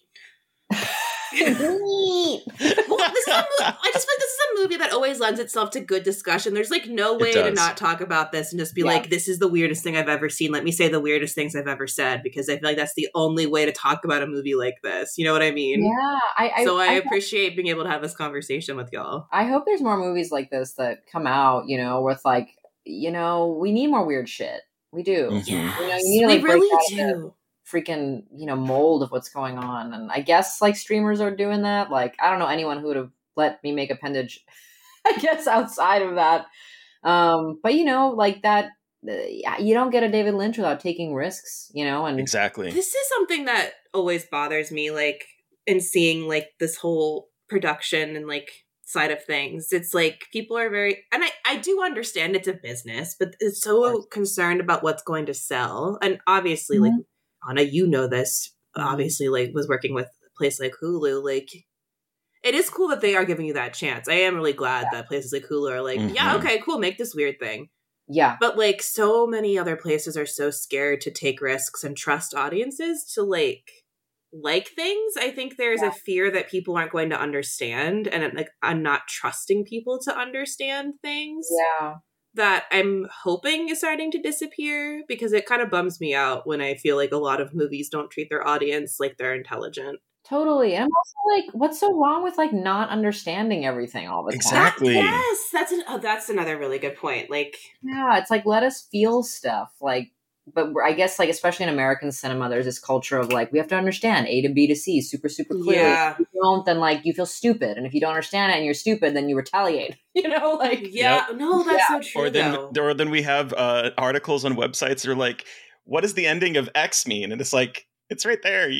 Speaker 3: Well, I just feel like this is a movie that always lends itself to good discussion. There's like no way to not talk about this and just be like, this is the weirdest thing I've ever seen. Let me say the weirdest things I've ever said, because I feel like that's the only way to talk about a movie like this. You know what I mean?
Speaker 4: Yeah.
Speaker 3: I appreciate being able to have this conversation with y'all.
Speaker 4: I hope there's more movies like this that come out, you know, with like, you know, we need more weird shit. We do.
Speaker 3: Yes,
Speaker 4: you know, you need to, like,
Speaker 3: we really
Speaker 4: break out
Speaker 3: do.
Speaker 4: Freaking, you know, mold of what's going on. And I guess like streamers are doing that. Like, I don't know anyone who would have let me make appendage, I guess, outside of that. But you know, like that, you don't get a David Lynch without taking risks, you know? And
Speaker 2: exactly.
Speaker 3: This is something that always bothers me, like in seeing like this whole production and like side of things. It's like people are very, and I do understand it's a business, but it's so concerned about what's going to sell. And obviously, like, Anna, you know this, obviously, like, was working with a place like Hulu. Like, it is cool that they are giving you that chance. I am really glad that places like Hulu are like, yeah, okay, cool, make this weird thing.
Speaker 4: Yeah.
Speaker 3: But, like, so many other places are so scared to take risks and trust audiences to, like things. I think there's a fear that people aren't going to understand, and, like, I'm not trusting people to understand things.
Speaker 4: Yeah.
Speaker 3: That I'm hoping is starting to disappear, because it kind of bums me out when I feel like a lot of movies don't treat their audience like they're intelligent.
Speaker 4: Totally. And I'm also like, what's so wrong with like not understanding everything all the time?
Speaker 2: Exactly.
Speaker 3: Yes, that's another really good point. Like,
Speaker 4: yeah, it's like, let us feel stuff. Like, but I guess like, especially in American cinema, there's this culture of like, we have to understand A to B to C super clear.
Speaker 3: Yeah.
Speaker 4: If you don't, then like you feel stupid, and if you don't understand it and you're stupid, then you retaliate. You know, like
Speaker 3: no, that's so true.
Speaker 2: Or then we have articles on websites that are like, what does the ending of X mean? And it's like, it's right there.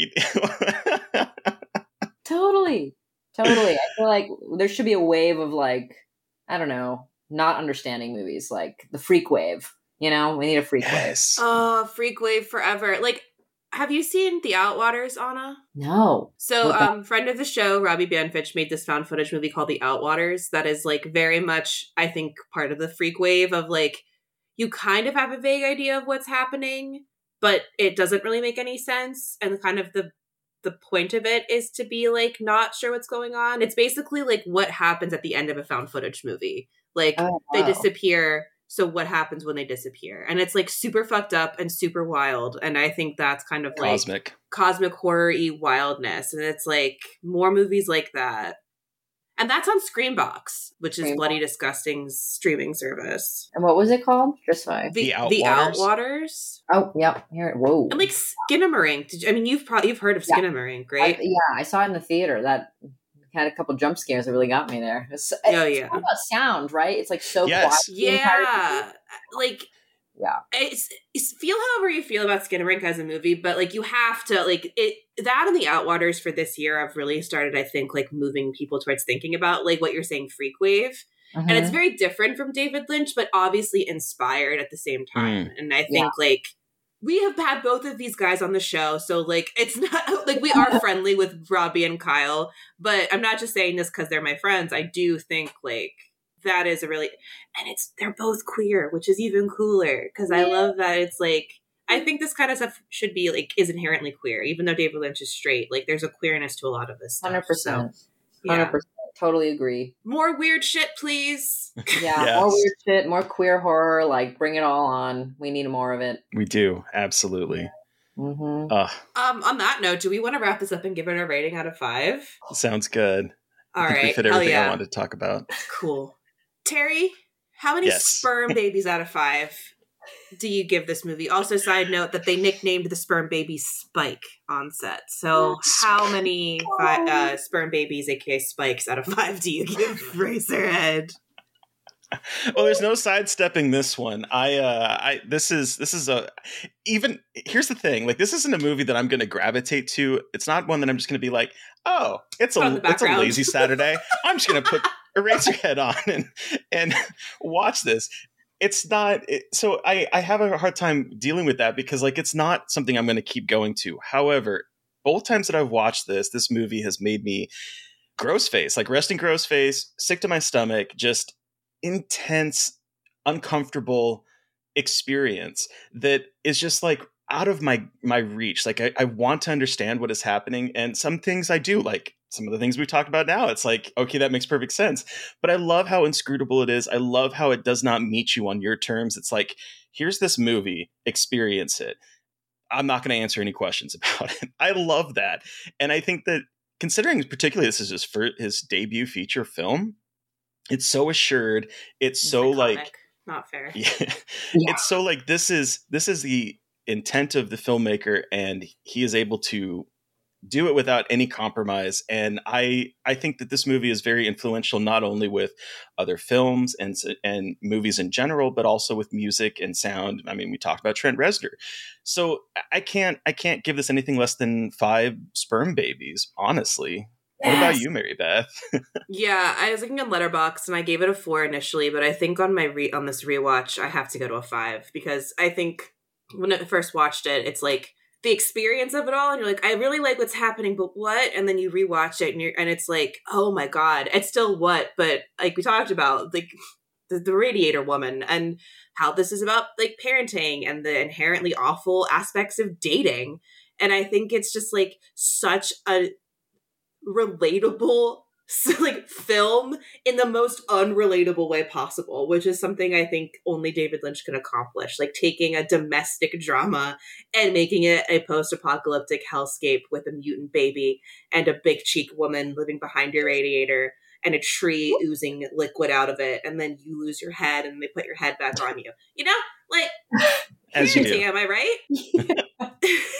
Speaker 4: Totally. I feel like there should be a wave of like, I don't know, not understanding movies, like the freak wave. You know, we need a freak wave.
Speaker 3: Oh, freak wave forever. Like, have you seen The Outwaters, Anna?
Speaker 4: No.
Speaker 3: So, friend of the show, Robbie Banfitch, made this found footage movie called The Outwaters that is like very much, I think, part of the freak wave of like, you kind of have a vague idea of what's happening, but it doesn't really make any sense. And kind of the point of it is to be like not sure what's going on. It's basically like what happens at the end of a found footage movie. Like, they disappear. So what happens when they disappear? And it's like super fucked up and super wild. And I think that's kind of like cosmic horror-y wildness. And it's like more movies like that. And that's on Screambox, which is Bloody Disgusting's streaming service.
Speaker 4: And what was it called? Just so
Speaker 3: The Outwaters.
Speaker 4: Oh, yeah. Here, whoa.
Speaker 3: And like Skinamarink. You've heard of Skinamarink, right?
Speaker 4: I saw it in the theater. That had a couple jump scares that really got me there. It's about sound, right? It's like so quiet.
Speaker 3: Yeah. Like, yeah. It's feel however you feel about Skinamarink as a movie, but like you have to like it. That and The Outwaters for this year have really started, I think, like moving people towards thinking about like what you're saying, freak wave. And it's very different from David Lynch, but obviously inspired at the same time. And I think like we have had both of these guys on the show, so like it's not like we are friendly with Robbie and Kyle, but I'm not just saying this because they're my friends. I do think like that is a really, and they're both queer, which is even cooler because I love that it's like, I think this kind of stuff should be like, is inherently queer, even though David Lynch is straight. Like there's a queerness to a lot of this stuff.
Speaker 4: 100%. So, 100%. Totally agree.
Speaker 3: More weird shit, please.
Speaker 4: Yeah, more weird shit, more queer horror. Like, bring it all on. We need more of it.
Speaker 2: We do. Absolutely.
Speaker 4: Mm-hmm.
Speaker 3: On that note, do we want to wrap this up and give it a rating out of 5?
Speaker 2: Sounds good.
Speaker 3: All
Speaker 2: I think we
Speaker 3: right.
Speaker 2: fit
Speaker 3: Hell
Speaker 2: everything
Speaker 3: yeah.
Speaker 2: I wanted to talk about.
Speaker 3: Cool. Terry, how many
Speaker 2: Yes.
Speaker 3: sperm babies out of 5 do you give this movie? Also, side note that they nicknamed the sperm baby Spike on set. So, how many sperm babies, aka Spikes, out of 5 do you give Razorhead?
Speaker 2: Well, there's no sidestepping this one. This is a even. Here's the thing: like, this isn't a movie that I'm going to gravitate to. It's not one that I'm just going to be like, oh, it's a lazy Saturday. I'm just going to put Eraserhead on and watch this. It's not. So I have a hard time dealing with that because like it's not something I'm going to keep going to. However, both times that I've watched this movie has made me gross face, like resting gross face, sick to my stomach, just intense, uncomfortable experience that is just like out of my reach. Like I want to understand what is happening, and some things I do, like some of the things we've talked about now. It's like, okay, that makes perfect sense. But I love how inscrutable it is. I love how it does not meet you on your terms. It's like, here's this movie, experience it. I'm not going to answer any questions about it. I love that. And I think that considering particularly this is his debut feature film, it's so assured. It's so iconic. Like
Speaker 3: not fair.
Speaker 2: Yeah. It's so like this is the intent of the filmmaker, and he is able to do it without any compromise. And I think that this movie is very influential, not only with other films and movies in general, but also with music and sound. I mean, we talked about Trent Reznor. So I can't give this anything less than 5 sperm babies, honestly. Yes. What about you, Mary Beth?
Speaker 3: Yeah, I was looking at Letterboxd and I gave it a 4 initially, but I think on my on this rewatch, I have to go to a 5 because I think when I first watched it, it's like the experience of it all, and you're like, I really like what's happening, but what? And then you rewatch it, and it's like, oh my god, it's still what? But like we talked about, like the Radiator Woman and how this is about like parenting and the inherently awful aspects of dating, and I think it's just like such a relatable like film in the most unrelatable way possible, which is something I think only David Lynch can accomplish, like taking a domestic drama and making it a post-apocalyptic hellscape with a mutant baby and a big cheek woman living behind your radiator and a tree oozing liquid out of it, and then you lose your head and they put your head back on you, you know, like
Speaker 2: as you do.
Speaker 3: Am I right?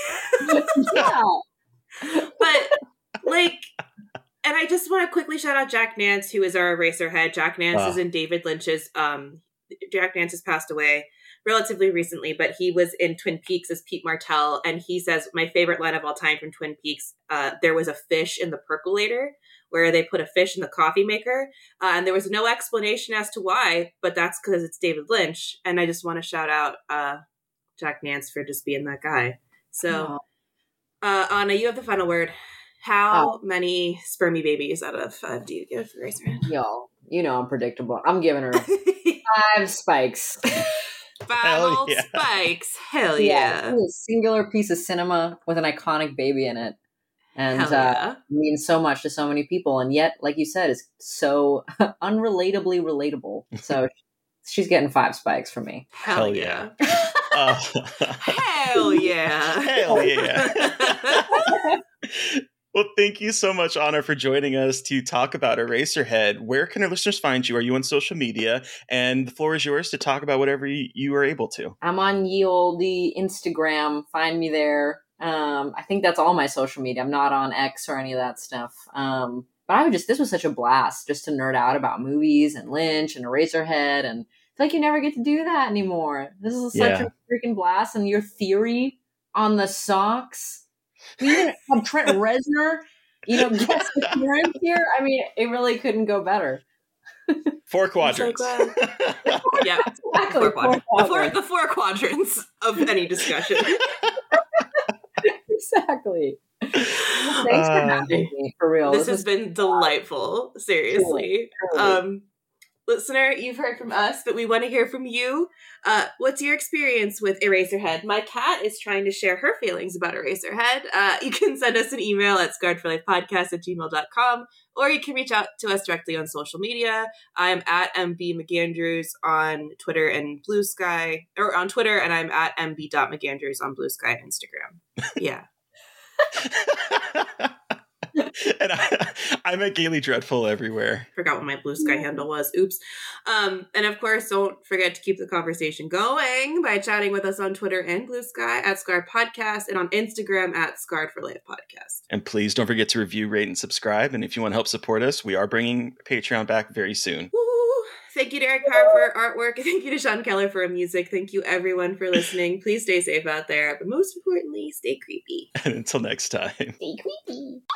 Speaker 4: Yeah.
Speaker 3: But like, and I just want to quickly shout out Jack Nance, who is our Eraserhead. Jack Nance is in David Lynch's, Jack Nance has passed away relatively recently, but he was in Twin Peaks as Pete Martell, and he says, my favorite line of all time from Twin Peaks, there was a fish in the percolator, where they put a fish in the coffee maker, and there was no explanation as to why, but that's because it's David Lynch, and I just want to shout out Jack Nance for just being that guy. So, Anna, you have the final word. How many spermy babies out of 5 do you give Eraserhead?
Speaker 4: Y'all, you know I'm predictable. I'm giving her 5 spikes.
Speaker 3: 5 old spikes. Hell yeah.
Speaker 4: It's a singular piece of cinema with an iconic baby in it. And means so much to so many people. And yet, like you said, it's so unrelatably relatable. So she's getting 5 spikes from me.
Speaker 3: Hell yeah. Hell yeah.
Speaker 2: Hell yeah. Well, thank you so much, Anna, for joining us to talk about Eraserhead. Where can our listeners find you? Are you on social media? And the floor is yours to talk about whatever you are able to.
Speaker 4: I'm on ye olde Instagram. Find me there. I think that's all my social media. I'm not on X or any of that stuff. But this was such a blast just to nerd out about movies and Lynch and Eraserhead. And I feel like you never get to do that anymore. This is such a freaking blast. And your theory on the socks. We even have Trent Reznor, guest appearance here. I mean, it really couldn't go better.
Speaker 2: 4 quadrants.
Speaker 3: So yeah, exactly. The 4 quadrants of any discussion.
Speaker 4: Exactly. Thanks for having me, for real.
Speaker 3: This has been delightful. Seriously. Truly. Listener, you've heard from us, but we want to hear from you. What's your experience with Eraserhead? My cat is trying to share her feelings about Eraserhead. You can send us an email at scarredforlifepodcast@gmail.com, or you can reach out to us directly on social media. I am at MB McAndrews on Twitter and Blue Sky, or on Twitter, and I'm at mb.mcandrews on Blue Sky and Instagram. Yeah.
Speaker 2: And I'm at Gaily Dreadful everywhere.
Speaker 3: Forgot what my Blue Sky handle was. Oops. And of course, don't forget to keep the conversation going by chatting with us on Twitter and Blue Sky at Scarred Podcast and on Instagram at Scarred for Life Podcast.
Speaker 2: And please don't forget to review, rate, and subscribe. And if you want to help support us, we are bringing Patreon back very soon.
Speaker 3: Woo! Thank you to Eric Power for our artwork. Thank you to Sean Keller for our music. Thank you everyone for listening. Please stay safe out there. But most importantly, stay creepy.
Speaker 2: And until next time.
Speaker 4: Stay creepy.